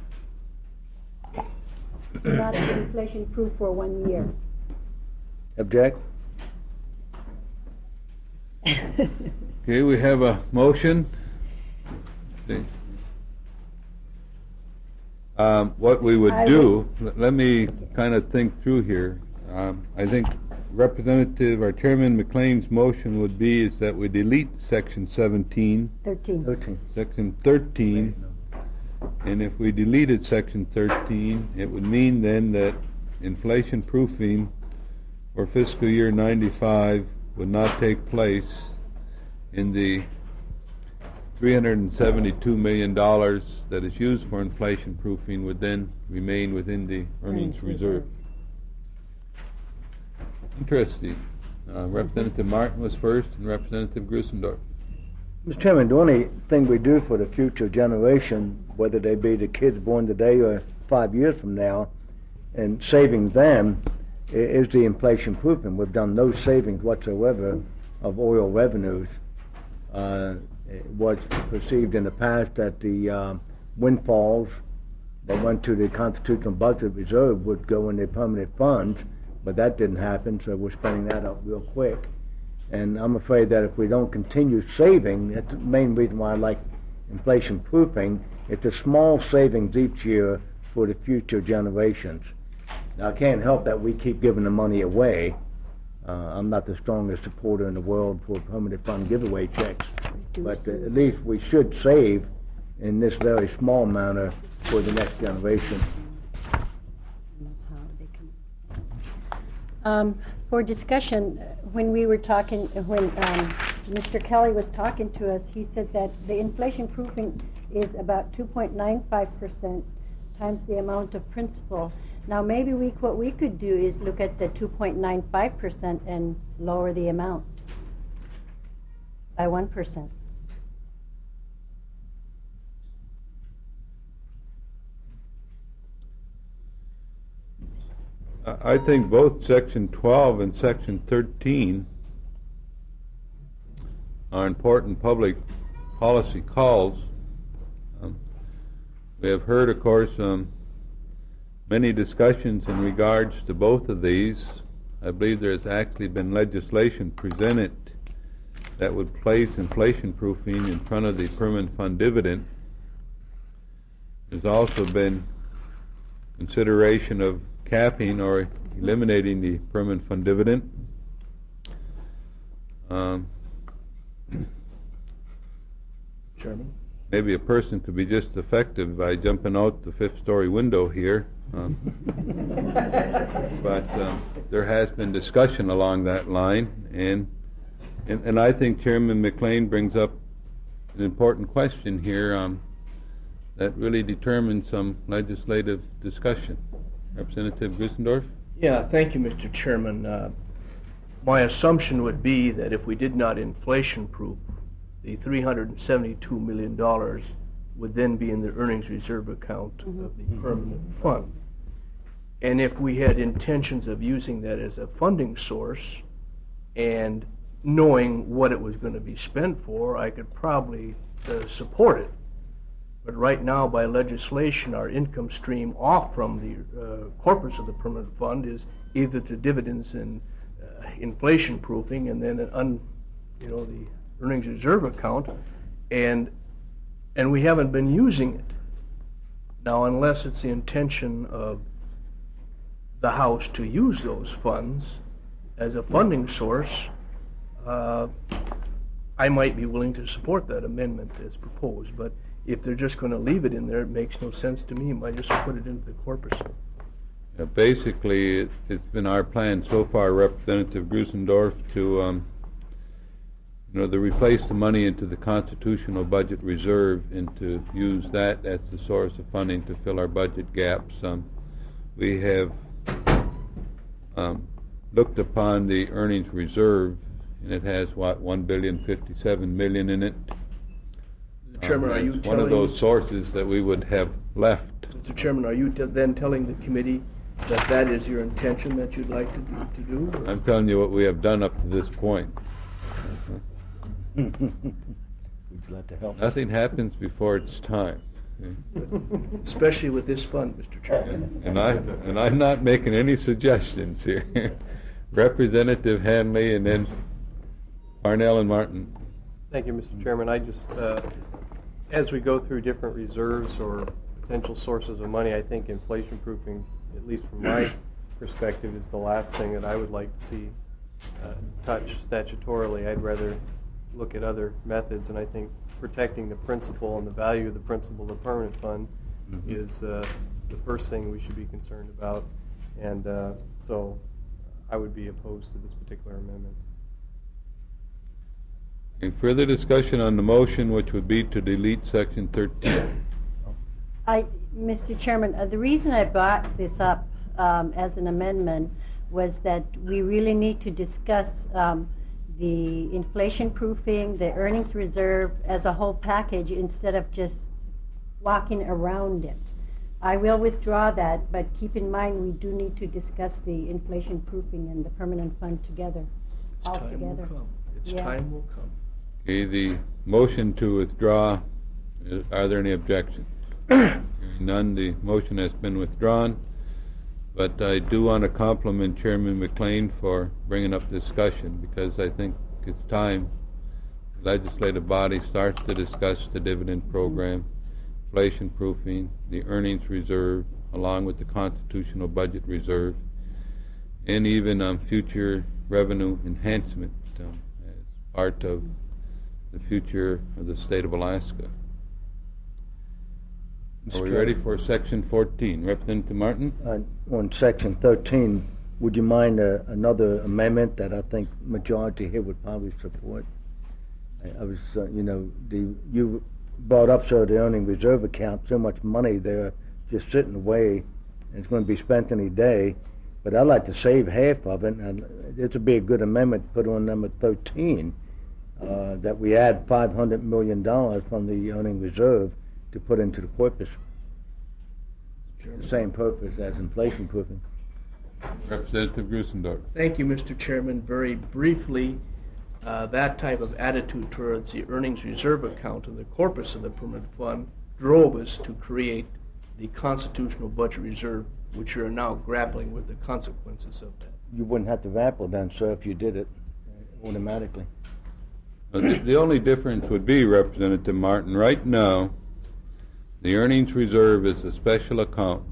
Not the inflation proof for one year. Object? okay. We have a motion. See. Um, what we would I do, l- let me kind of think through here. Um, I think Representative or Chairman McLean's motion would be is that we delete Section seventeen, Thirteen. Thirteen. Section thirteen, and if we deleted Section thirteen, it would mean then that inflation proofing for fiscal year ninety-five would not take place in the three hundred seventy-two million dollars that is used for inflation proofing would then remain within the earnings Earnings reserve. reserve. Interesting. Uh, Representative Martin was first, and Representative Grusendorf. Mister Chairman, the only thing we do for the future generation, whether they be the kids born today or five years from now, and saving them, i- is the inflation proofing. We've done no savings whatsoever of oil revenues. Uh, it was perceived in the past that the uh, windfalls that went to the constitutional budget reserve would go in the permanent funds, but that didn't happen, so we're spending that up real quick. And I'm afraid that if we don't continue saving, that's the main reason why I like inflation proofing, it's a small savings each year for the future generations. Now, I can't help that we keep giving the money away. Uh, I'm not the strongest supporter in the world for permanent fund giveaway checks, but uh, at least we should save in this very small manner for the next generation. Um, for discussion, uh, when we were talking, uh, when um, Mister Kelly was talking to us, he said that the inflation proofing is about two point nine five percent times the amount of principal. Now, maybe we, what we could do is look at the two point nine five percent and lower the amount by one percent. I think both Section twelve and Section thirteen are important public policy calls. Um, we have heard, of course, um, many discussions in regards to both of these. I believe there has actually been legislation presented that would place inflation proofing in front of the permanent fund dividend. There's also been consideration of capping or eliminating the permanent fund dividend. Um, Chairman? Maybe a person could be just effective by jumping out the fifth story window here. Um, but um, there has been discussion along that line, and, and and I think Chairman McLean brings up an important question here um, that really determines some legislative discussion. Representative Gusendorf? Yeah, thank you, Mister Chairman. Uh, my assumption would be that if we did not inflation-proof, the three hundred seventy-two million dollars would then be in the earnings reserve account mm-hmm. of the permanent fund. And if we had intentions of using that as a funding source and knowing what it was going to be spent for, I could probably uh, support it. But right now, by legislation, our income stream off from the uh, corpus of the permanent fund is either to dividends and uh, inflation proofing, and then an un, you know, the earnings reserve account, and and we haven't been using it. Now, unless it's the intention of the House to use those funds as a funding source, uh, I might be willing to support that amendment as proposed. But if they're just going to leave it in there, it makes no sense to me. You might just put it into the corpus. Yeah, basically, it, it's been our plan so far, Representative Grusendorf, to um, you know, to replace the money into the constitutional budget reserve and to use that as the source of funding to fill our budget gaps. Um, we have um, looked upon the earnings reserve, and it has, what, one billion fifty-seven million in it. Mister Chairman, um, are you one telling... of those sources that we would have left. Mister Chairman, are you t then telling the committee that that is your intention that you'd like to do? To do or? I'm telling you what we have done up to this point. Uh-huh. Would you like to help? Nothing happens before it's time. Especially with this fund, Mister Chairman. And I and I'm not making any suggestions here. Representative Hanley, and then Parnell and Martin. Thank you, Mister Chairman. I just, uh, as we go through different reserves or potential sources of money, I think inflation proofing, at least from my perspective, is the last thing that I would like to see uh, touched statutorily. I'd rather look at other methods, and I think protecting the principal and the value of the principal of the permanent fund mm-hmm. is uh, the first thing we should be concerned about, and uh, so I would be opposed to this particular amendment. Any further discussion on the motion, which would be to delete section thirteen? I, Mister Chairman, uh, the reason I brought this up um, as an amendment was that we really need to discuss um, the inflation proofing, the earnings reserve as a whole package instead of just walking around it. I will withdraw that, but keep in mind we do need to discuss the inflation proofing and the permanent fund together, Its all time together. Will come. Its yeah. time will come. Okay, the motion to withdraw, is, are there any objections? Hearing none, the motion has been withdrawn. But I do want to compliment Chairman McLean for bringing up discussion, because I think it's time the legislative body starts to discuss the dividend program, inflation proofing, the earnings reserve, along with the constitutional budget reserve, and even um, future revenue enhancement um, as part of the future of the state of Alaska. Are we ready for section fourteen? Representative Martin? Uh, on section thirteen, would you mind uh, another amendment that I think majority here would probably support? I, I was, uh, you know, the you brought up, sir, the earning reserve account, so much money there just sitting away, and it's going to be spent any day. But I'd like to save half of it, and this would be a good amendment to put on number thirteen, uh, that we add five hundred million dollars from the earning reserve to put into the corpus. The same purpose as inflation proofing. Representative Grusendorf. Thank you, Mister Chairman. Very briefly, uh, that type of attitude towards the earnings reserve account and the corpus of the permanent fund drove us to create the constitutional budget reserve, which you are now grappling with the consequences of that. You wouldn't have to grapple then, sir, if you did it automatically. Uh, The the only difference would be, Representative Martin, right now, the earnings reserve is a special account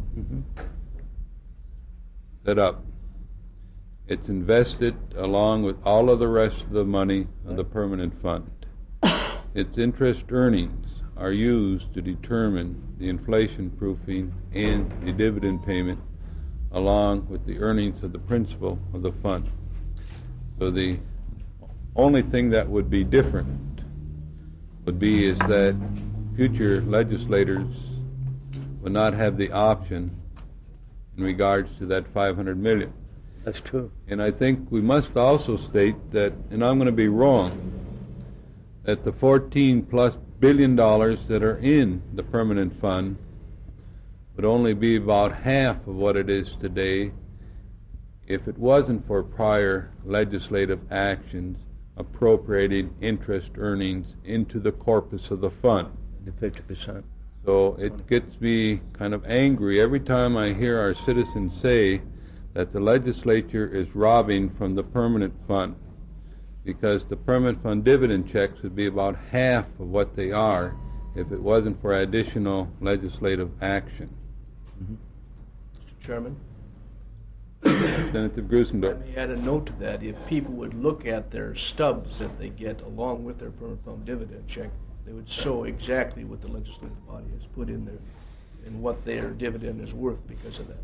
set up. It's invested along with all of the rest of the money of the permanent fund. Its interest earnings are used to determine the inflation proofing and the dividend payment along with the earnings of the principal of the fund. So the only thing that would be different would be is that future legislators would not have the option in regards to that five hundred million. That's true. And I think we must also state that, and I'm going to be wrong, that the fourteen plus billion dollars that are in the permanent fund would only be about half of what it is today if it wasn't for prior legislative actions appropriating interest earnings into the corpus of the fund. The fifty percent. So it gets me kind of angry every time I hear our citizens say that the legislature is robbing from the permanent fund, because the permanent fund dividend checks would be about half of what they are if it wasn't for additional legislative action. Mm-hmm. Mister Chairman? Representative Grusendorf. Let me add a note to that. If people would look at their stubs that they get along with their permanent fund dividend check, they would show exactly what the legislative body has put in there and what their dividend is worth because of that.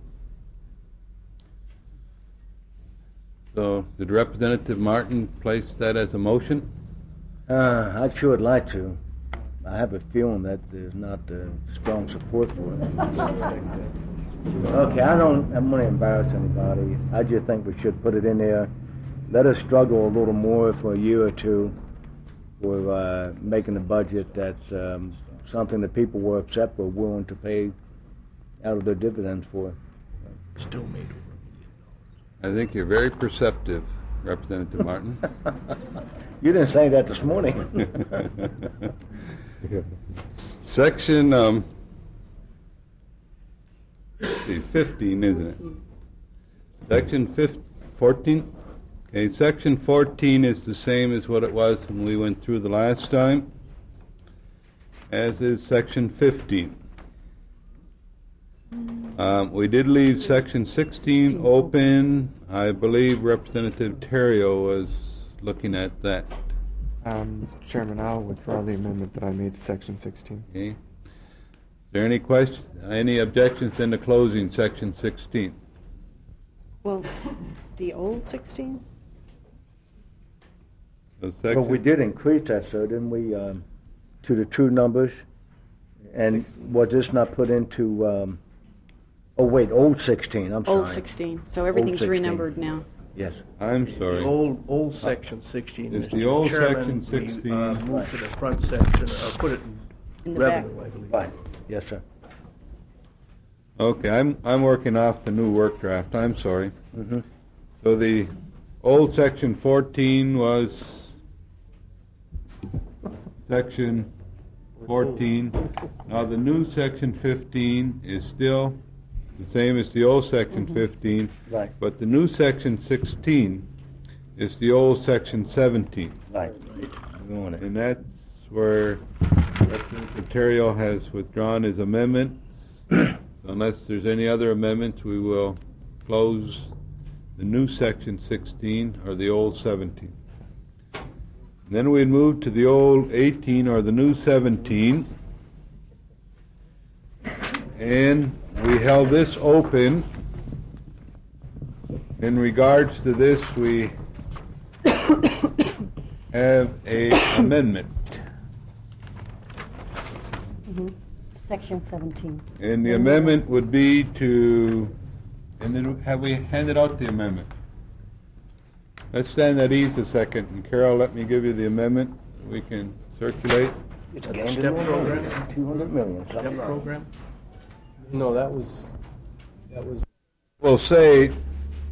So did Representative Martin place that as a motion? Uh, I sure would like to. I have a feeling that there's not uh, strong support for it. Okay, I don't, I'm going to embarrass anybody. I just think we should put it in there. Let us struggle a little more for a year or two for uh, making a budget that's um, something that people were upset were willing to pay out of their dividends for. Still made I think you're very perceptive, Representative Martin. You didn't say that this morning. Section um, let's see, fifteen, isn't it? Section fifteen, fourteen? Okay, section fourteen is the same as what it was when we went through the last time, as is section fifteen. Um, we did leave section sixteen open. I believe Representative Terrio was looking at that. Um, Mister Chairman, I'll withdraw the amendment that I made to section sixteen. Okay. Is there any question, any objections then to closing section sixteen? Well, the old sixteen? So But section, we did increase that, sir, didn't we, um, to the true numbers? And was this not put into, um, oh wait, old sixteen, I'm sorry. Old sixteen, so everything's sixteen. renumbered now. Yes. I'm The sorry. old, old section sixteen, It's Mister the old Chairman, section we, sixteen. uh, moved to the front section, uh, put it In in the back. revenue, I believe. Fine. Yes, sir. Okay, I'm, I'm working off the new work draft, I'm sorry. Mm-hmm. So the old section fourteen was section fourteen. Now the new section fifteen is still the same as the old section fifteen, Right, but the new section sixteen is the old section seventeen. right. We want it. And that's where Representative Terrio has withdrawn his amendment. Unless there's any other amendments, we will close the new section sixteen or the old seventeen. Then we move to the old eighteen or the new seventeen. And we held this open. In regards to this, we have a amendment. Mhm. Section seventeen. And the amendment would be to, and then have we handed out the amendment? Let's stand at ease a second, and Carol, let me give you the amendment. We can circulate. It's Step gained a little program? money, two hundred million, Step something wrong. program? No, that was, that was, We'll say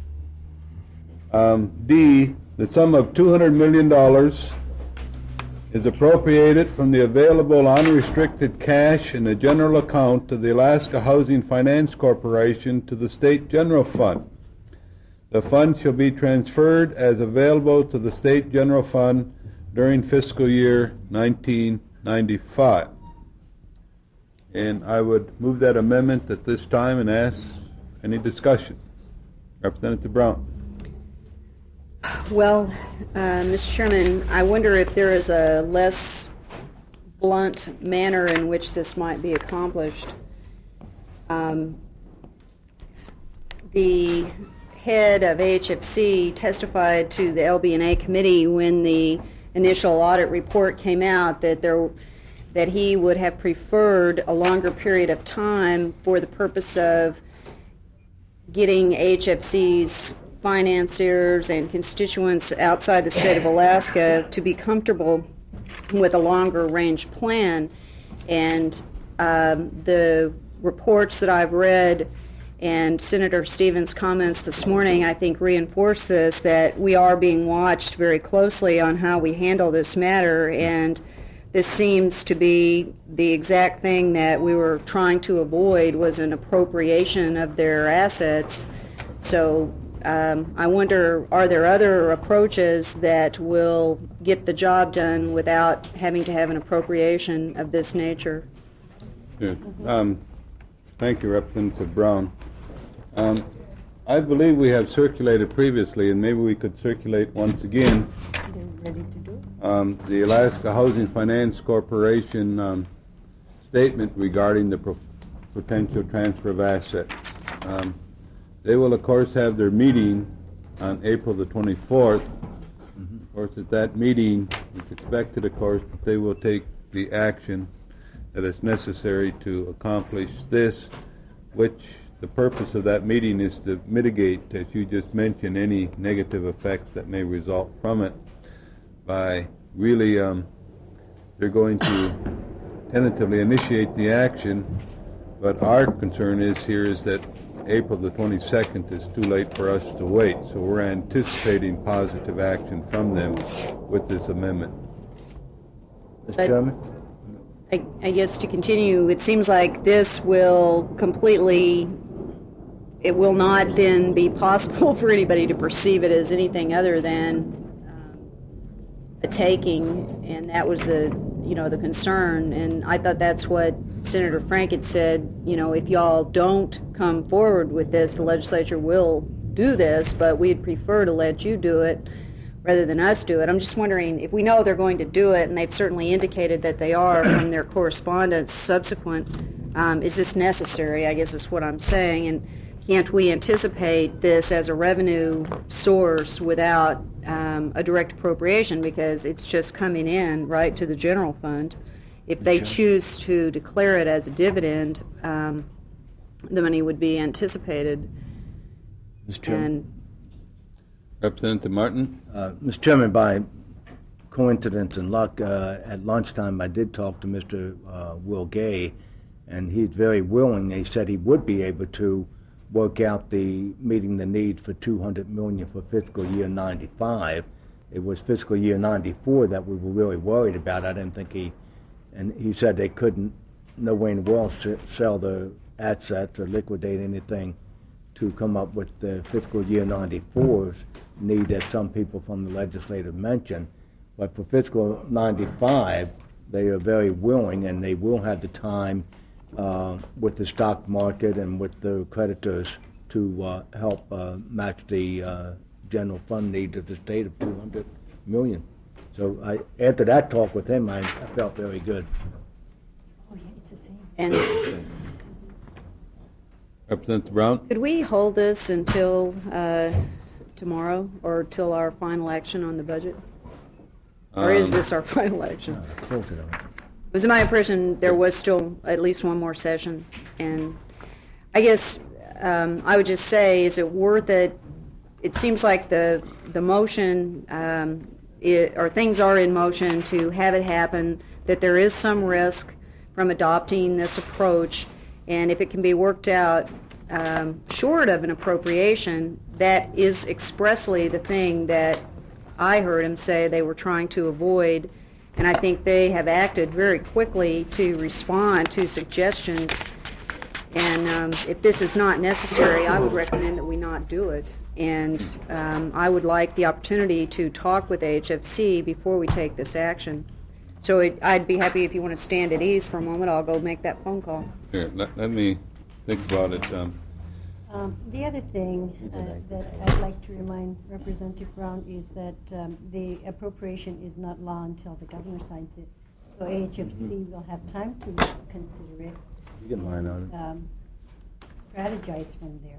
Um, D, the sum of two hundred million dollars is appropriated from the available unrestricted cash in the general account to the Alaska Housing Finance Corporation to the State General Fund. The fund shall be transferred as available to the State General Fund during fiscal year nineteen ninety-five. And I would move that amendment at this time and ask any discussion. Representative Brown. Well, uh, Mister Chairman, I wonder if there is a less blunt manner in which this might be accomplished. Um, the head of A H F C testified to the L B N A committee when the initial audit report came out that there that he would have preferred a longer period of time for the purpose of getting A H F C's financiers and constituents outside the state of Alaska to be comfortable with a longer range plan. And um, the reports that I've read and Senator Stevens' comments this morning, I think, reinforce this, that we are being watched very closely on how we handle this matter, and this seems to be the exact thing that we were trying to avoid, was an appropriation of their assets. So um, I wonder, are there other approaches that will get the job done without having to have an appropriation of this nature? Yes. Um, thank you, Representative Brown. Um, I believe we have circulated previously, and maybe we could circulate once again, um, the Alaska Housing Finance Corporation um, statement regarding the pro- potential transfer of assets. Um, they will, of course, have their meeting on April the twenty-fourth. Mm-hmm. Of course, at that meeting, it's expected, of course, that they will take the action that is necessary to accomplish this, which the purpose of that meeting is to mitigate, as you just mentioned, any negative effects that may result from it by really, um, they're going to tentatively initiate the action, but our concern is here is that April the twenty-second is too late for us to wait, so we're anticipating positive action from them with this amendment. Mister Chairman? I, I guess to continue, it seems like this will completely, it will not then be possible for anybody to perceive it as anything other than um, a taking, and that was the, you know, the concern. And I thought that's what Senator Frank had said, you know, if y'all don't come forward with this, the legislature will do this, but we'd prefer to let you do it rather than us do it. I'm just wondering, if we know they're going to do it, and they've certainly indicated that they are from their correspondence subsequent, um, is this necessary, I guess is what I'm saying, and can't we anticipate this as a revenue source without um, a direct appropriation, because it's just coming in right to the general fund? If they Okay. choose to declare it as a dividend, um, the money would be anticipated. Mister Chairman? And Representative Martin? Uh, Mister Chairman, by coincidence and luck, uh, at lunchtime I did talk to Mister Uh, Will Gay, and he's very willing. He said he would be able to work out the meeting the need for two hundred million dollars for fiscal year ninety-five. It was fiscal year ninety-four that we were really worried about. I didn't think he, and he said they couldn't, no way in the world s- sell the assets or liquidate anything to come up with the fiscal year ninety-four's need that some people from the legislative mentioned. But for fiscal ninety-five, they are very willing, and they will have the time uh, with the stock market and with the creditors to uh, help uh, match the uh, general fund needs of the state of two hundred million dollars. So I, after that talk with him, I, I felt very good. And Representative Brown? could we hold this until uh, tomorrow, or till our final action on the budget? Or is Um, this our final action? Close it out. It was my impression there was still at least one more session, and I guess um, I would just say, is it worth it? It seems like the the motion, um, it, or things are in motion to have it happen, that there is some risk from adopting this approach, and if it can be worked out um, short of an appropriation, that is expressly the thing that I heard him say they were trying to avoid, and I think they have acted very quickly to respond to suggestions. And um, if this is not necessary, I would recommend that we not do it. And um, I would like the opportunity to talk with A H F C before we take this action. So it, I'd be happy if you want to stand at ease for a moment. I'll go make that phone call. Here, let, let me think about it. Um, Um, The other thing uh, that I'd like to remind Representative Brown is that um, the appropriation is not law until the governor signs it. So A H F C will have time to consider it. You can line on it. um, Strategize from there.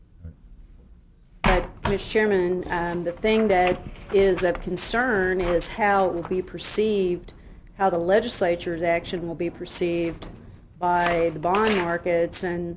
But, Mister Chairman, um, the thing that is of concern is how it will be perceived, how the legislature's action will be perceived by the bond markets. And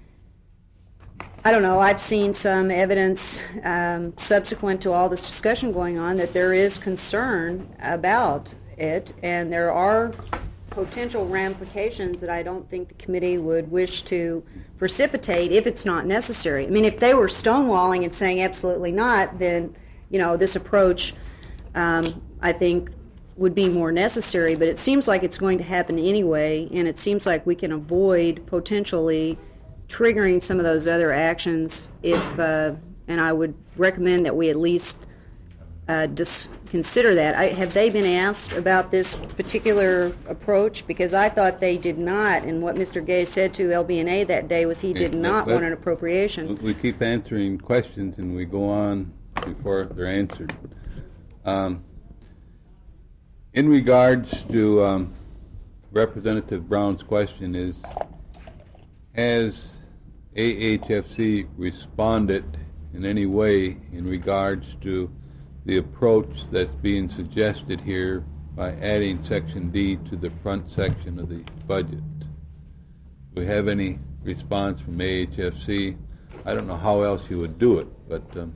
I don't know, I've seen some evidence um, subsequent to all this discussion going on that there is concern about it, and there are potential ramifications that I don't think the committee would wish to precipitate if it's not necessary. I mean, if they were stonewalling and saying absolutely not, then, you know, this approach, um, I think, would be more necessary. But it seems like it's going to happen anyway, and it seems like we can avoid potentially triggering some of those other actions if, uh, and I would recommend that we at least uh, dis- consider that. I, have they been asked about this particular approach? Because I thought they did not, and what Mister Gay said to L B N A that day was he did Yeah, not that- want an appropriation. We keep answering questions and we go on before they're answered. Um, in regards to um, Representative Brown's question is, has A H F C responded in any way in regards to the approach that's being suggested here by adding Section D to the front section of the budget? Do we have any response from A H F C? I don't know how else you would do it, but um,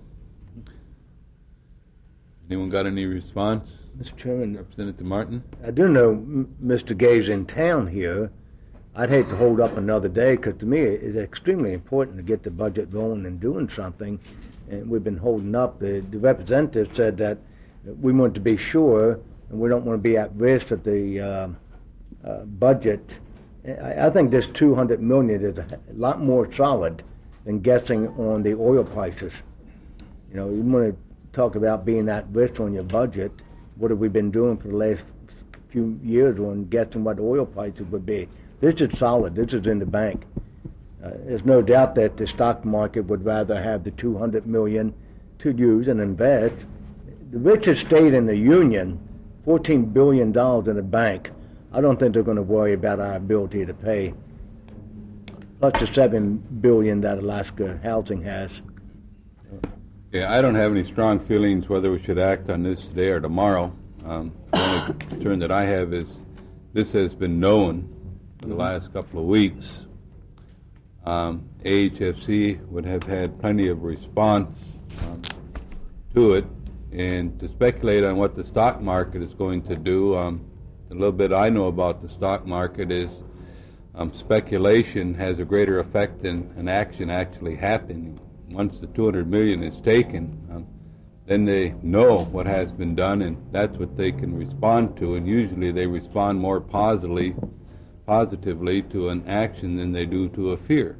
anyone got any response? Mister Chairman, Representative Martin? I do know M- Mister Gay's in town here. I'd hate to hold up another day, because to me it's extremely important to get the budget rolling and doing something, and we've been holding up. The, the representative said that we want to be sure, and we don't want to be at risk that the uh, uh, budget. I, I think this two hundred million is a lot more solid than guessing on the oil prices. You know, you want to talk about being at risk on your budget. What have we been doing for the last few years on guessing what the oil prices would be? This is solid. This is in the bank. Uh, there's no doubt that the stock market would rather have the two hundred million to use and invest. The richest state in the union, fourteen billion dollars in the bank. I don't think they're going to worry about our ability to pay. Plus the seven billion dollars that Alaska Housing has. Yeah, I don't have any strong feelings whether we should act on this today or tomorrow. Um, the only concern that I have is this has been known for the last couple of weeks. Um, A H F C would have had plenty of response um, to it, and to speculate on what the stock market is going to do, um, the little bit I know about the stock market is um, speculation has a greater effect than an action actually happening. Once the two hundred million is taken, um, then they know what has been done, and that's what they can respond to, and usually they respond more positively positively to an action than they do to a fear.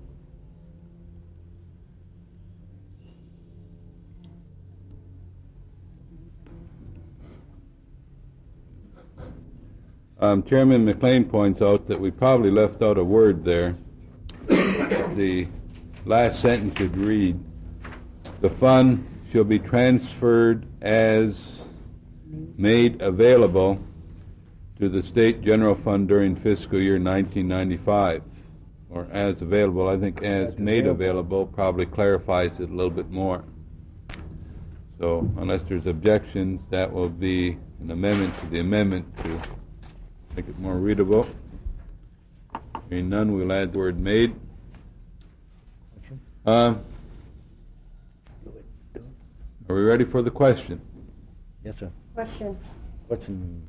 Um, Chairman McLean points out that we probably left out a word there. The last sentence should read, "The fund shall be transferred as made available to the State General Fund during fiscal year nineteen ninety-five." Or as available. I think as made available probably clarifies it a little bit more. So unless there's objections, that will be an amendment to the amendment to make it more readable. Hearing none, we'll add the word made. Uh, are we ready for the question? Yes, sir. Question. Question.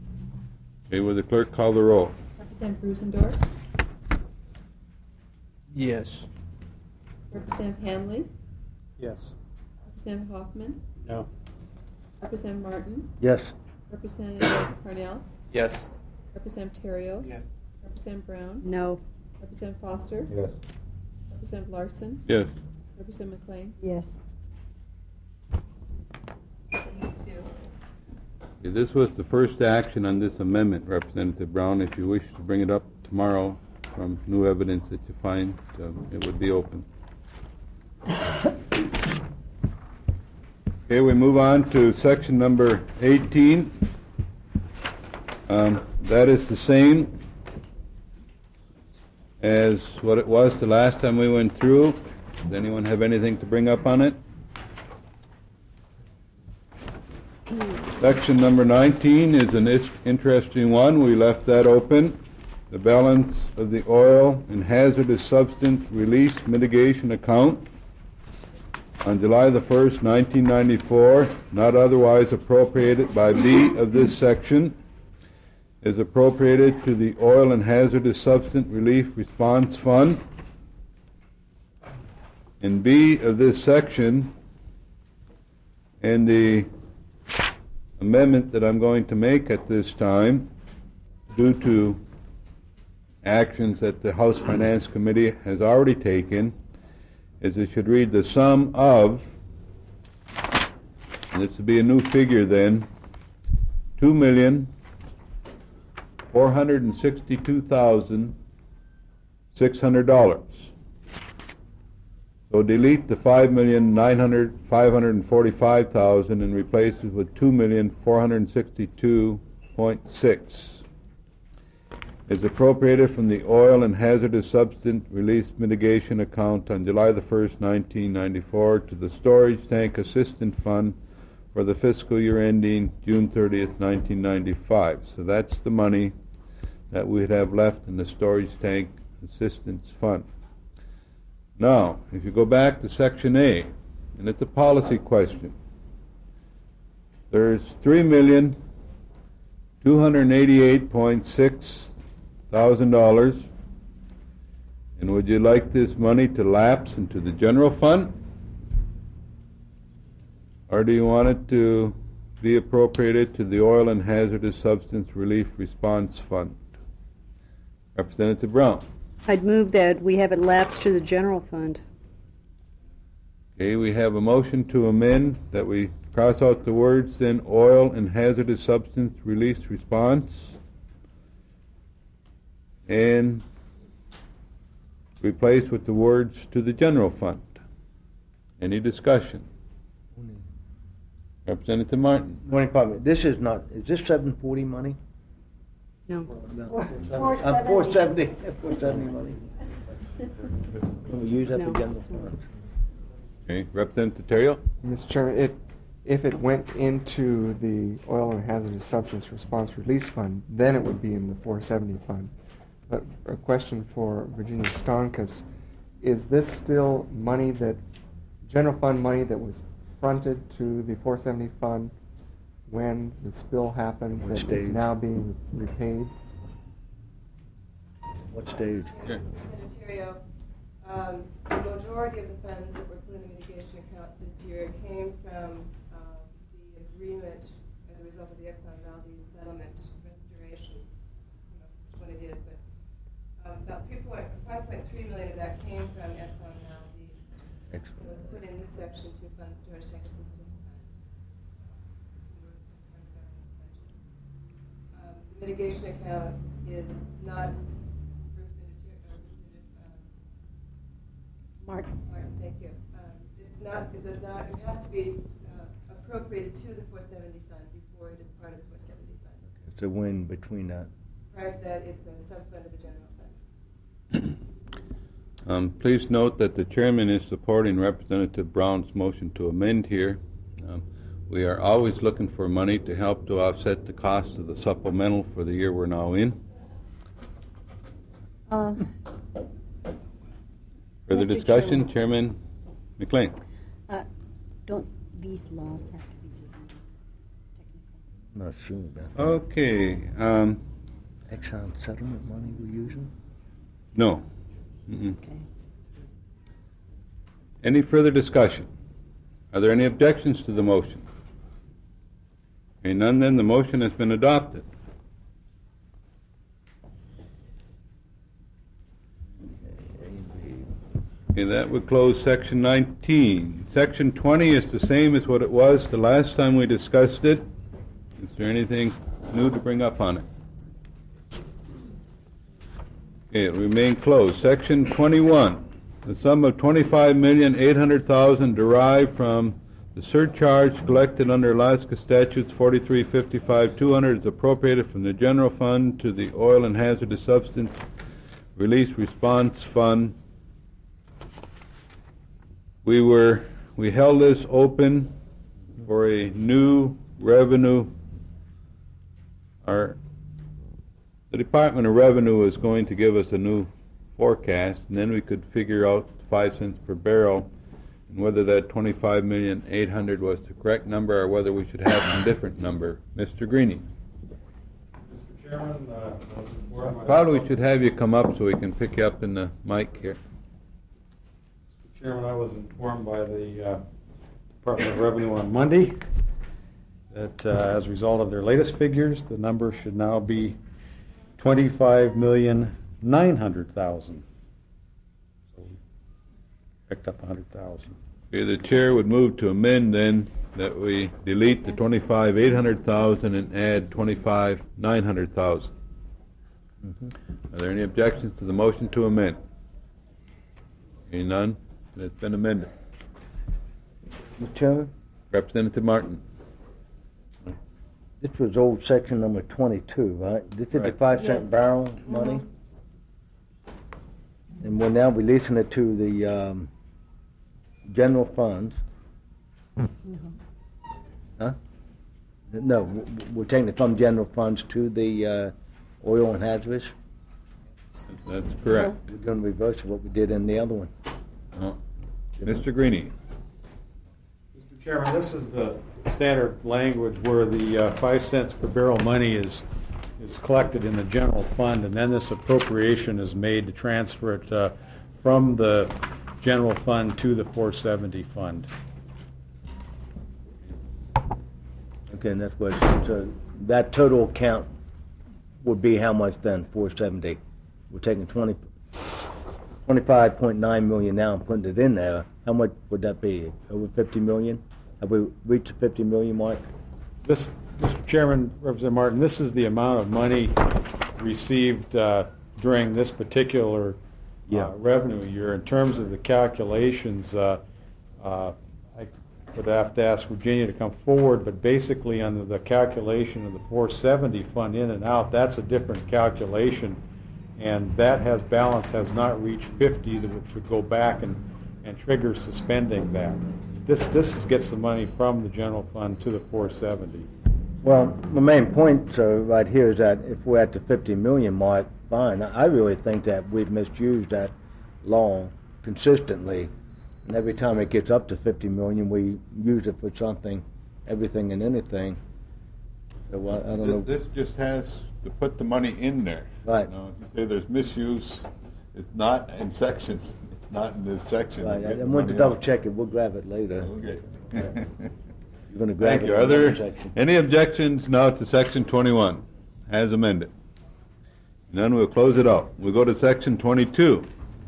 Okay, will the clerk call the roll? Representative Brusendorf. Yes. Representative Hanley, Yes. Representative Hoffman, No. Representative Martin, Yes. Representative Parnell, Yes. Representative Terrio, Yes. Representative Brown, No. Representative Foster, Yes. Representative Larson, Yes. Representative McLean. Yes. This was the first action on this amendment, Representative Brown. If you wish to bring it up tomorrow from new evidence that you find, um, it would be open. Okay, we move on to section number eighteen. Um, that is the same as what it was the last time we went through. Does anyone have anything to bring up on it? Section number nineteen is an is- interesting one. We left that open. The balance of the oil and hazardous substance release mitigation account on July the first, nineteen ninety-four, not otherwise appropriated by B of this section, is appropriated to the Oil and Hazardous Substance Relief Response Fund. In B of this section, and the amendment that I'm going to make at this time, due to actions that the House Finance Committee has already taken, is it should read the sum of, and this would be a new figure then, two million four hundred and sixty-two thousand six hundred dollars. So delete the five million nine hundred five hundred and forty-five thousand and replace it with two million four hundred and sixty-two point six. Is appropriated from the Oil and Hazardous Substance Release Mitigation account on July the first, nineteen ninety-four, to the Storage Tank Assistance Fund for the fiscal year ending June thirtieth, nineteen ninety-five. So that's the money that we'd have left in the Storage Tank Assistance Fund. Now, if you go back to Section A, and it's a policy question, there's three million two hundred eighty-eight point six thousand dollars, and would you like this money to lapse into the general fund, or do you want it to be appropriated to the Oil and Hazardous Substance Relief Response Fund? Representative Brown. I'd move that we have it lapse to the general fund. Okay, we have a motion to amend that we cross out the words then Oil and Hazardous Substance Release Response and replace with the words to the general fund. Any discussion? Representative Martin. Morning, Parliament. This is not, is this seven forty money? No. Four- Uh, four seventy, four seventy money. Can we use that for No. general funds? Okay, Representative Terrio. Mister Chairman, if, if it went into the Oil and Hazardous Substance Response Release Fund, then it would be in the four seventy fund. But a question for Virginia Stonkus, is this still money that, general fund money that was fronted to the four seventy fund when the spill happened What that stage? is now being repaid? What stage? Okay. Secretarial, um, the majority of the funds that were put in the mitigation account this year came from uh, the agreement as a result of the Exxon Valdez settlement restoration. I don't know which one it is, but um, about three point, five point three million of that came from Exxon Valdez. Excellent. It was put in this section to fund storage tank assistance fund. Um, the mitigation account is not Martin. Martin, thank you. Um, it's not, it does not, it has to be uh, appropriated to the four seventy fund before it is part of the four seventy fund. It's a win between that. Prior to that, it's a sub-fund of the general fund. Um, please note that the chairman is supporting Representative Brown's motion to amend here. Um, we are always looking for money to help to offset the cost of the supplemental for the year we're now in. Uh, Further Mister discussion, Chairman. Chairman McLean. uh, Don't these laws have to be given technical? Not sure about that. Okay. Um, Exxon settlement money we're using? no. Mm-mm. Okay. Any further discussion? Are there any objections to the motion? Hearing none, then the motion has been adopted. Okay, that would close section nineteen. Section twenty is the same as what it was the last time we discussed it. Is there anything new to bring up on it? Okay, it will remain closed. Section twenty-one. The sum of twenty-five million eight hundred thousand dollars derived from the surcharge collected under Alaska Statutes forty-three fifty-five two hundred is appropriated from the general fund to the Oil and Hazardous Substance Release Response Fund. We were, we held this open for a new revenue. Our, the Department of Revenue is going to give us a new forecast, and then we could figure out five cents per barrel, and whether that twenty-five million eight hundred was the correct number or whether we should have some different number. Mister Greenie. Mister Chairman, uh, probably we should have you come up so we can pick you up in the mic here. Mister Chairman, I was informed by the uh, Department of Revenue on Monday that uh, as a result of their latest figures, the number should now be twenty-five million nine hundred thousand. So we picked up one hundred thousand. Okay, the chair would move to amend then that we delete the twenty-five eight hundred thousand and add twenty-five nine hundred thousand. Mm-hmm. Are there any objections to the motion to amend? Any none? It's been amended. Mister Chairman? Representative Martin. This was old section number twenty-two, right? This is Right. the five cent Yes. barrel money? And we're now releasing it to the um, general funds. Huh? No, w- w- we're taking it from general funds to the uh, oil and hazardous. That's correct. We're going to reverse what we did in the other one. Uh, Mister Greenie. Mister Chairman, this is the standard language where the uh, five cents per barrel money is is collected in the general fund, and then this appropriation is made to transfer it uh, from the general fund to the four seventy fund. Okay, and that's what, so that total count would be how much then, four seventy? We're taking twenty, twenty-five point nine million now and putting it in there. How much would that be? Over fifty million? Have we reached the fifty million mark? This, Mister Chairman, Representative Martin, this is the amount of money received uh, during this particular Yeah. uh, revenue year. In terms of the calculations, uh, uh, I would have to ask Virginia to come forward, but basically under the calculation of the four seventy fund in and out, that's a different calculation, and that has balance has not reached fifty, that which would go back and, and trigger suspending that. This this is, gets the money from the general fund to the four seventy. Well, the main point, so right here is that if we're at the fifty million mark, fine. I really think that we've misused that law consistently, and every time it gets up to fifty million, we use it for something, everything and anything. So I, I don't know. This just has to put the money in there. Right. You know, if you say there's misuse, it's not in section. It's not in this section. Right, You I get the want to money double out. check it. We'll grab it later. Okay. You're going to grab Thank it. you. in Are there another section. any objections now to section twenty-one as amended? None, we'll close it out. We'll go to section twenty-two.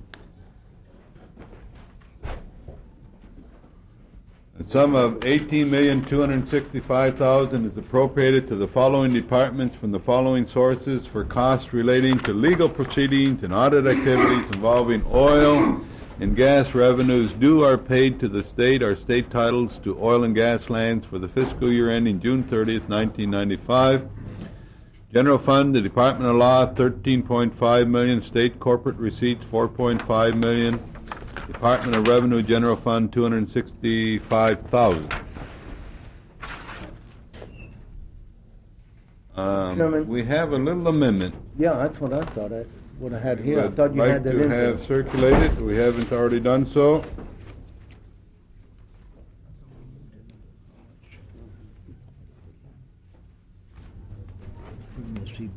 The sum of eighteen million two hundred sixty-five thousand dollars is appropriated to the following departments from the following sources for costs relating to legal proceedings and audit activities involving oil and gas revenues due or paid to the state or state titles to oil and gas lands for the fiscal year ending June thirtieth, nineteen ninety-five. General Fund, the Department of Law, thirteen point five million dollars. State corporate receipts, four point five million dollars. Department of Revenue General Fund, two hundred sixty-five thousand dollars. Um, we have a little amendment. Yeah, that's what I thought. I would have had here. I I'd thought you like had that to in there. have circulated. We haven't already done so.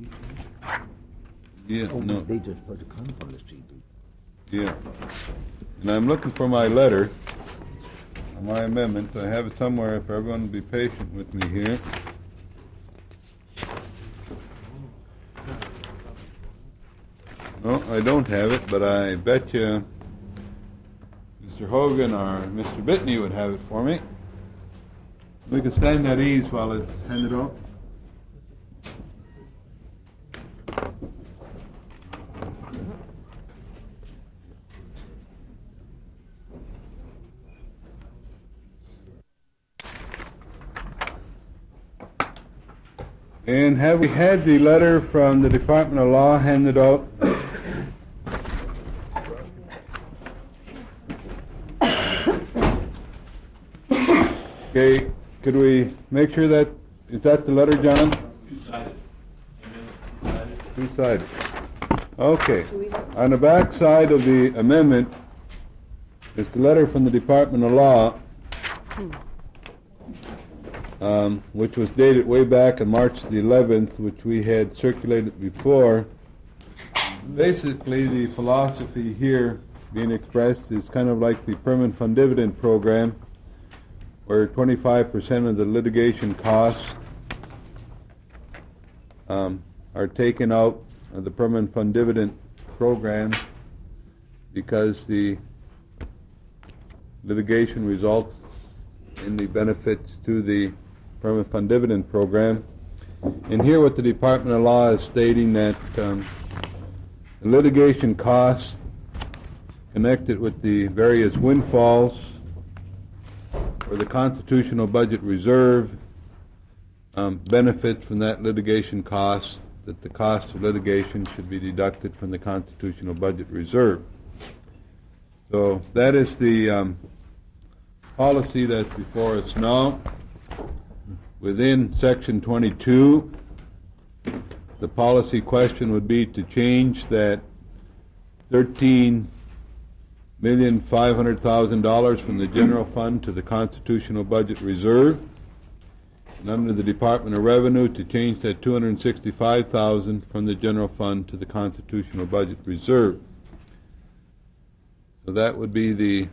Yeah, Oh, no. they just put a come from the C D. Yeah. And I'm looking for my letter, my amendment. I have it somewhere if everyone will be patient with me here. No, I don't have it, but I bet you Mister Hogan or Mister Bitney would have it for me. We can stand at ease while it's handed out. And have we had the letter from the Department of Law handed out? Okay, could we make sure that, is that the letter, John? Two-sided. Two-sided. Okay. On the back side of the amendment is the letter from the Department of Law, um, which was dated way back on March the eleventh, which we had circulated before. Basically, the philosophy here being expressed is kind of like the permanent fund dividend program, where twenty-five percent of the litigation costs um, are taken out of the permanent fund dividend program because the litigation results in the benefits to the permanent fund dividend program. And here what the Department of Law is stating that um, the litigation costs connected with the various windfalls or the constitutional budget reserve um, benefits from that litigation cost, that the cost of litigation should be deducted from the constitutional budget reserve. So that is the um, policy that's before us now. Within Section twenty-two, the policy question would be to change that thirteen million five hundred thousand dollars from the general fund to the constitutional budget reserve, and under the Department of Revenue to change that two hundred sixty-five thousand dollars from the general fund to the constitutional budget reserve. So that would be the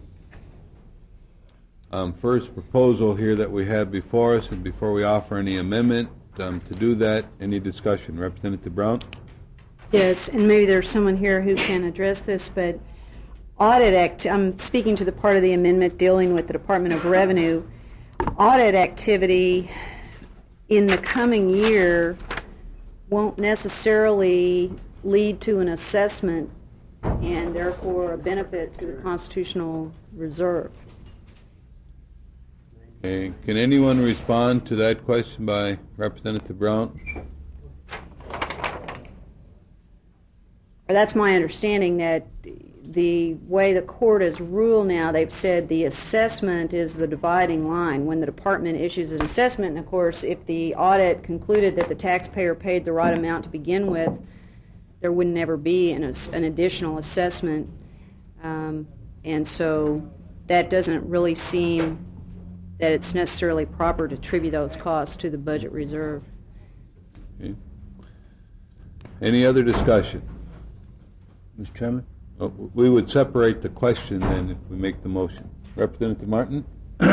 um, first proposal here that we have before us, and before we offer any amendment um, to do that, any discussion? Representative Brown? Yes, and maybe there's someone here who can address this, but audit act, I'm speaking to the part of the amendment dealing with the Department of Revenue. Audit activity in the coming year won't necessarily lead to an assessment and therefore a benefit to the constitutional reserve. Okay. Can anyone respond to that question by Representative Brown? That's my understanding, that the way the court has ruled now, they've said the assessment is the dividing line. When the department issues an assessment, and of course, if the audit concluded that the taxpayer paid the right amount to begin with, there would never be an, an additional assessment. Um, and so that doesn't really seem that it's necessarily proper to attribute those costs to the budget reserve. Okay. Any other discussion? Mister Chairman? Oh, we would separate the question then if we make the motion. Representative Martin?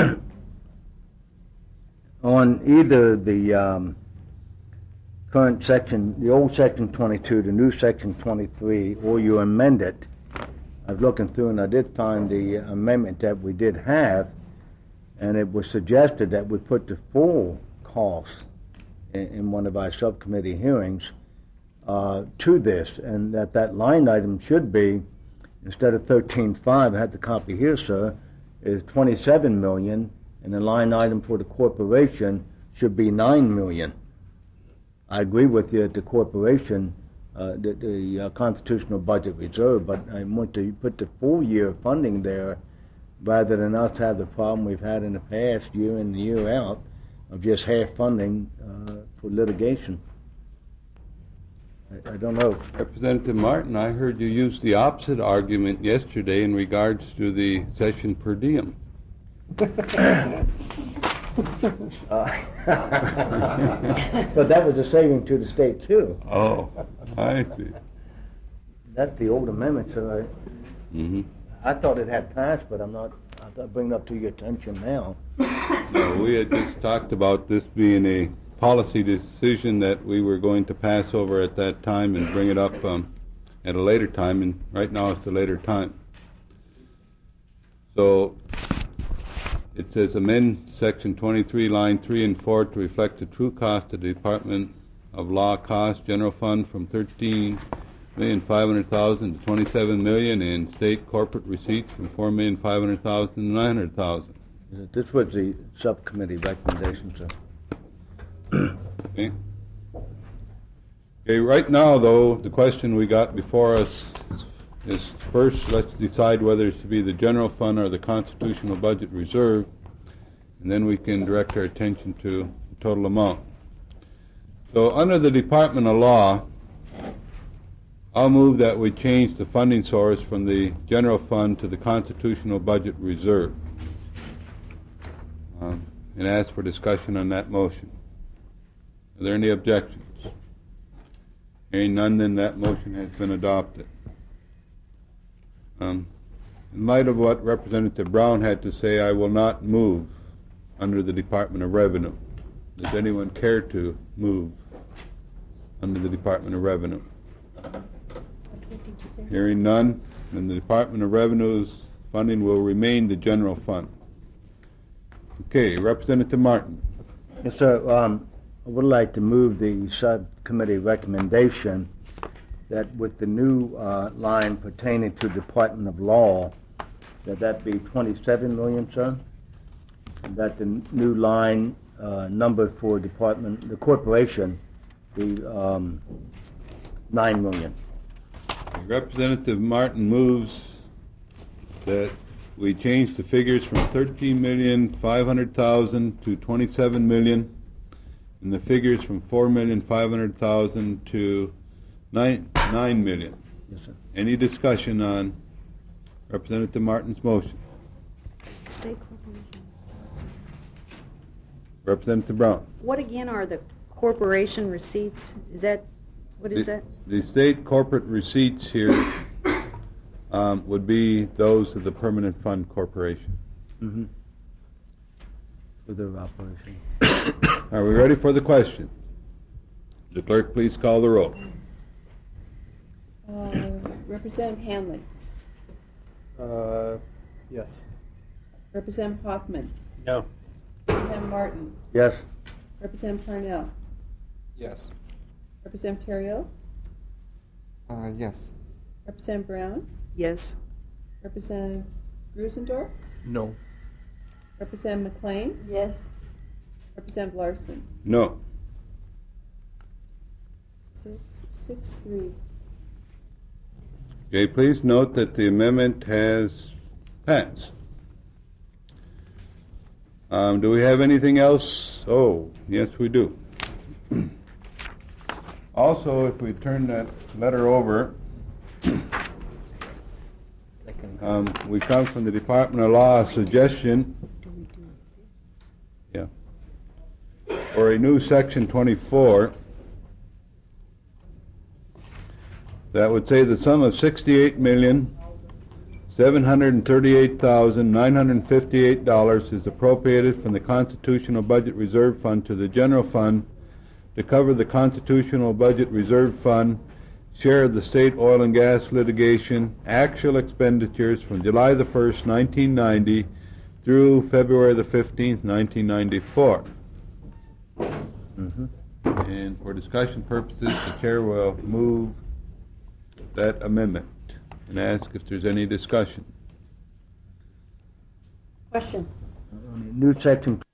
On either the um, current section, the old section twenty-two, the new section twenty-three, or you amend it, I was looking through and I did find the amendment that we did have, and it was suggested that we put the full cost in, in one of our subcommittee hearings uh, to this, and that that line item should be, instead of thirteen five, I had the copy here, sir, is twenty-seven million, and the line item for the corporation should be nine million. I agree with you at the corporation, uh, the, the uh, constitutional budget reserve, but I want to put the full year funding there rather than us have the problem we've had in the past, year in and year out, of just half funding uh, for litigation. I, I don't know. Representative Martin, I heard you use the opposite argument yesterday in regards to the session per diem. uh, but that was a saving to the state too. Oh, I see. That's the old amendment, so I... Mm-hmm. I thought it had passed, but I'm not, I thought bring it up to your attention now. No, we had just talked about this being a policy decision that we were going to pass over at that time and bring it up um, at a later time, and right now it's the later time. So it says amend section twenty-three, line three and four to reflect the true cost of the Department of Law cost general fund from thirteen million five hundred thousand to twenty-seven million, and state corporate receipts from four million five hundred thousand to nine hundred thousand. This was the subcommittee recommendation, sir. Okay. Okay, right now, though, the question we got before us is first, let's decide whether it's to be the general fund or the constitutional budget reserve, and then we can direct our attention to the total amount. So under the Department of Law, I'll move that we change the funding source from the general fund to the constitutional budget reserve, um, and ask for discussion on that motion. Are there any objections? Hearing none, then that motion has been adopted. Um, in light of what Representative Brown had to say, I will not move under the Department of Revenue. Does anyone care to move under the Department of Revenue? Hearing none, then the Department of Revenue's funding will remain the general fund. Okay, Representative Martin. Yes, sir. Um, I would like to move the subcommittee recommendation that with the new uh, line pertaining to Department of Law, that that be twenty-seven million, sir, and that the new line uh, number for Department, the corporation, be um, nine million. Representative Martin moves that we change the figures from thirteen million five hundred thousand to twenty-seven million, and the figures from four million five hundred thousand to nine nine million. Yes, sir. Any discussion on Representative Martin's motion? State corporation. Representative Brown. What again are the corporation receipts? Is that, what is the, that? The state corporate receipts here um, would be those of the Permanent Fund Corporation. Mm-hmm. For their operation. Are we ready for the question? The clerk, please call the roll. Uh, Representative Hanley. Uh, yes. Representative Hoffman. No. Representative Martin. Yes. Representative Parnell. Yes. Representative Theriot. Uh, yes. Representative Brown. Yes. Representative Grusendorf. No. Representative McLean. Yes. Representative Larson. No. Six, six, three. Okay, please note that the amendment has passed. Um, do we have anything else? Oh, yes, we do. Also, if we turn that letter over, um, we come from the Department of Law a suggestion yeah, for a new section twenty-four that would say the sum of sixty-eight million seven hundred thirty-eight thousand nine hundred fifty-eight dollars is appropriated from the Constitutional Budget Reserve Fund to the General Fund to cover the Constitutional Budget Reserve Fund share of the state oil and gas litigation actual expenditures from July the first, nineteen ninety through February the fifteenth, nineteen ninety-four. Mm-hmm. And for discussion purposes, the chair will move that amendment and ask if there's any discussion. Question. New section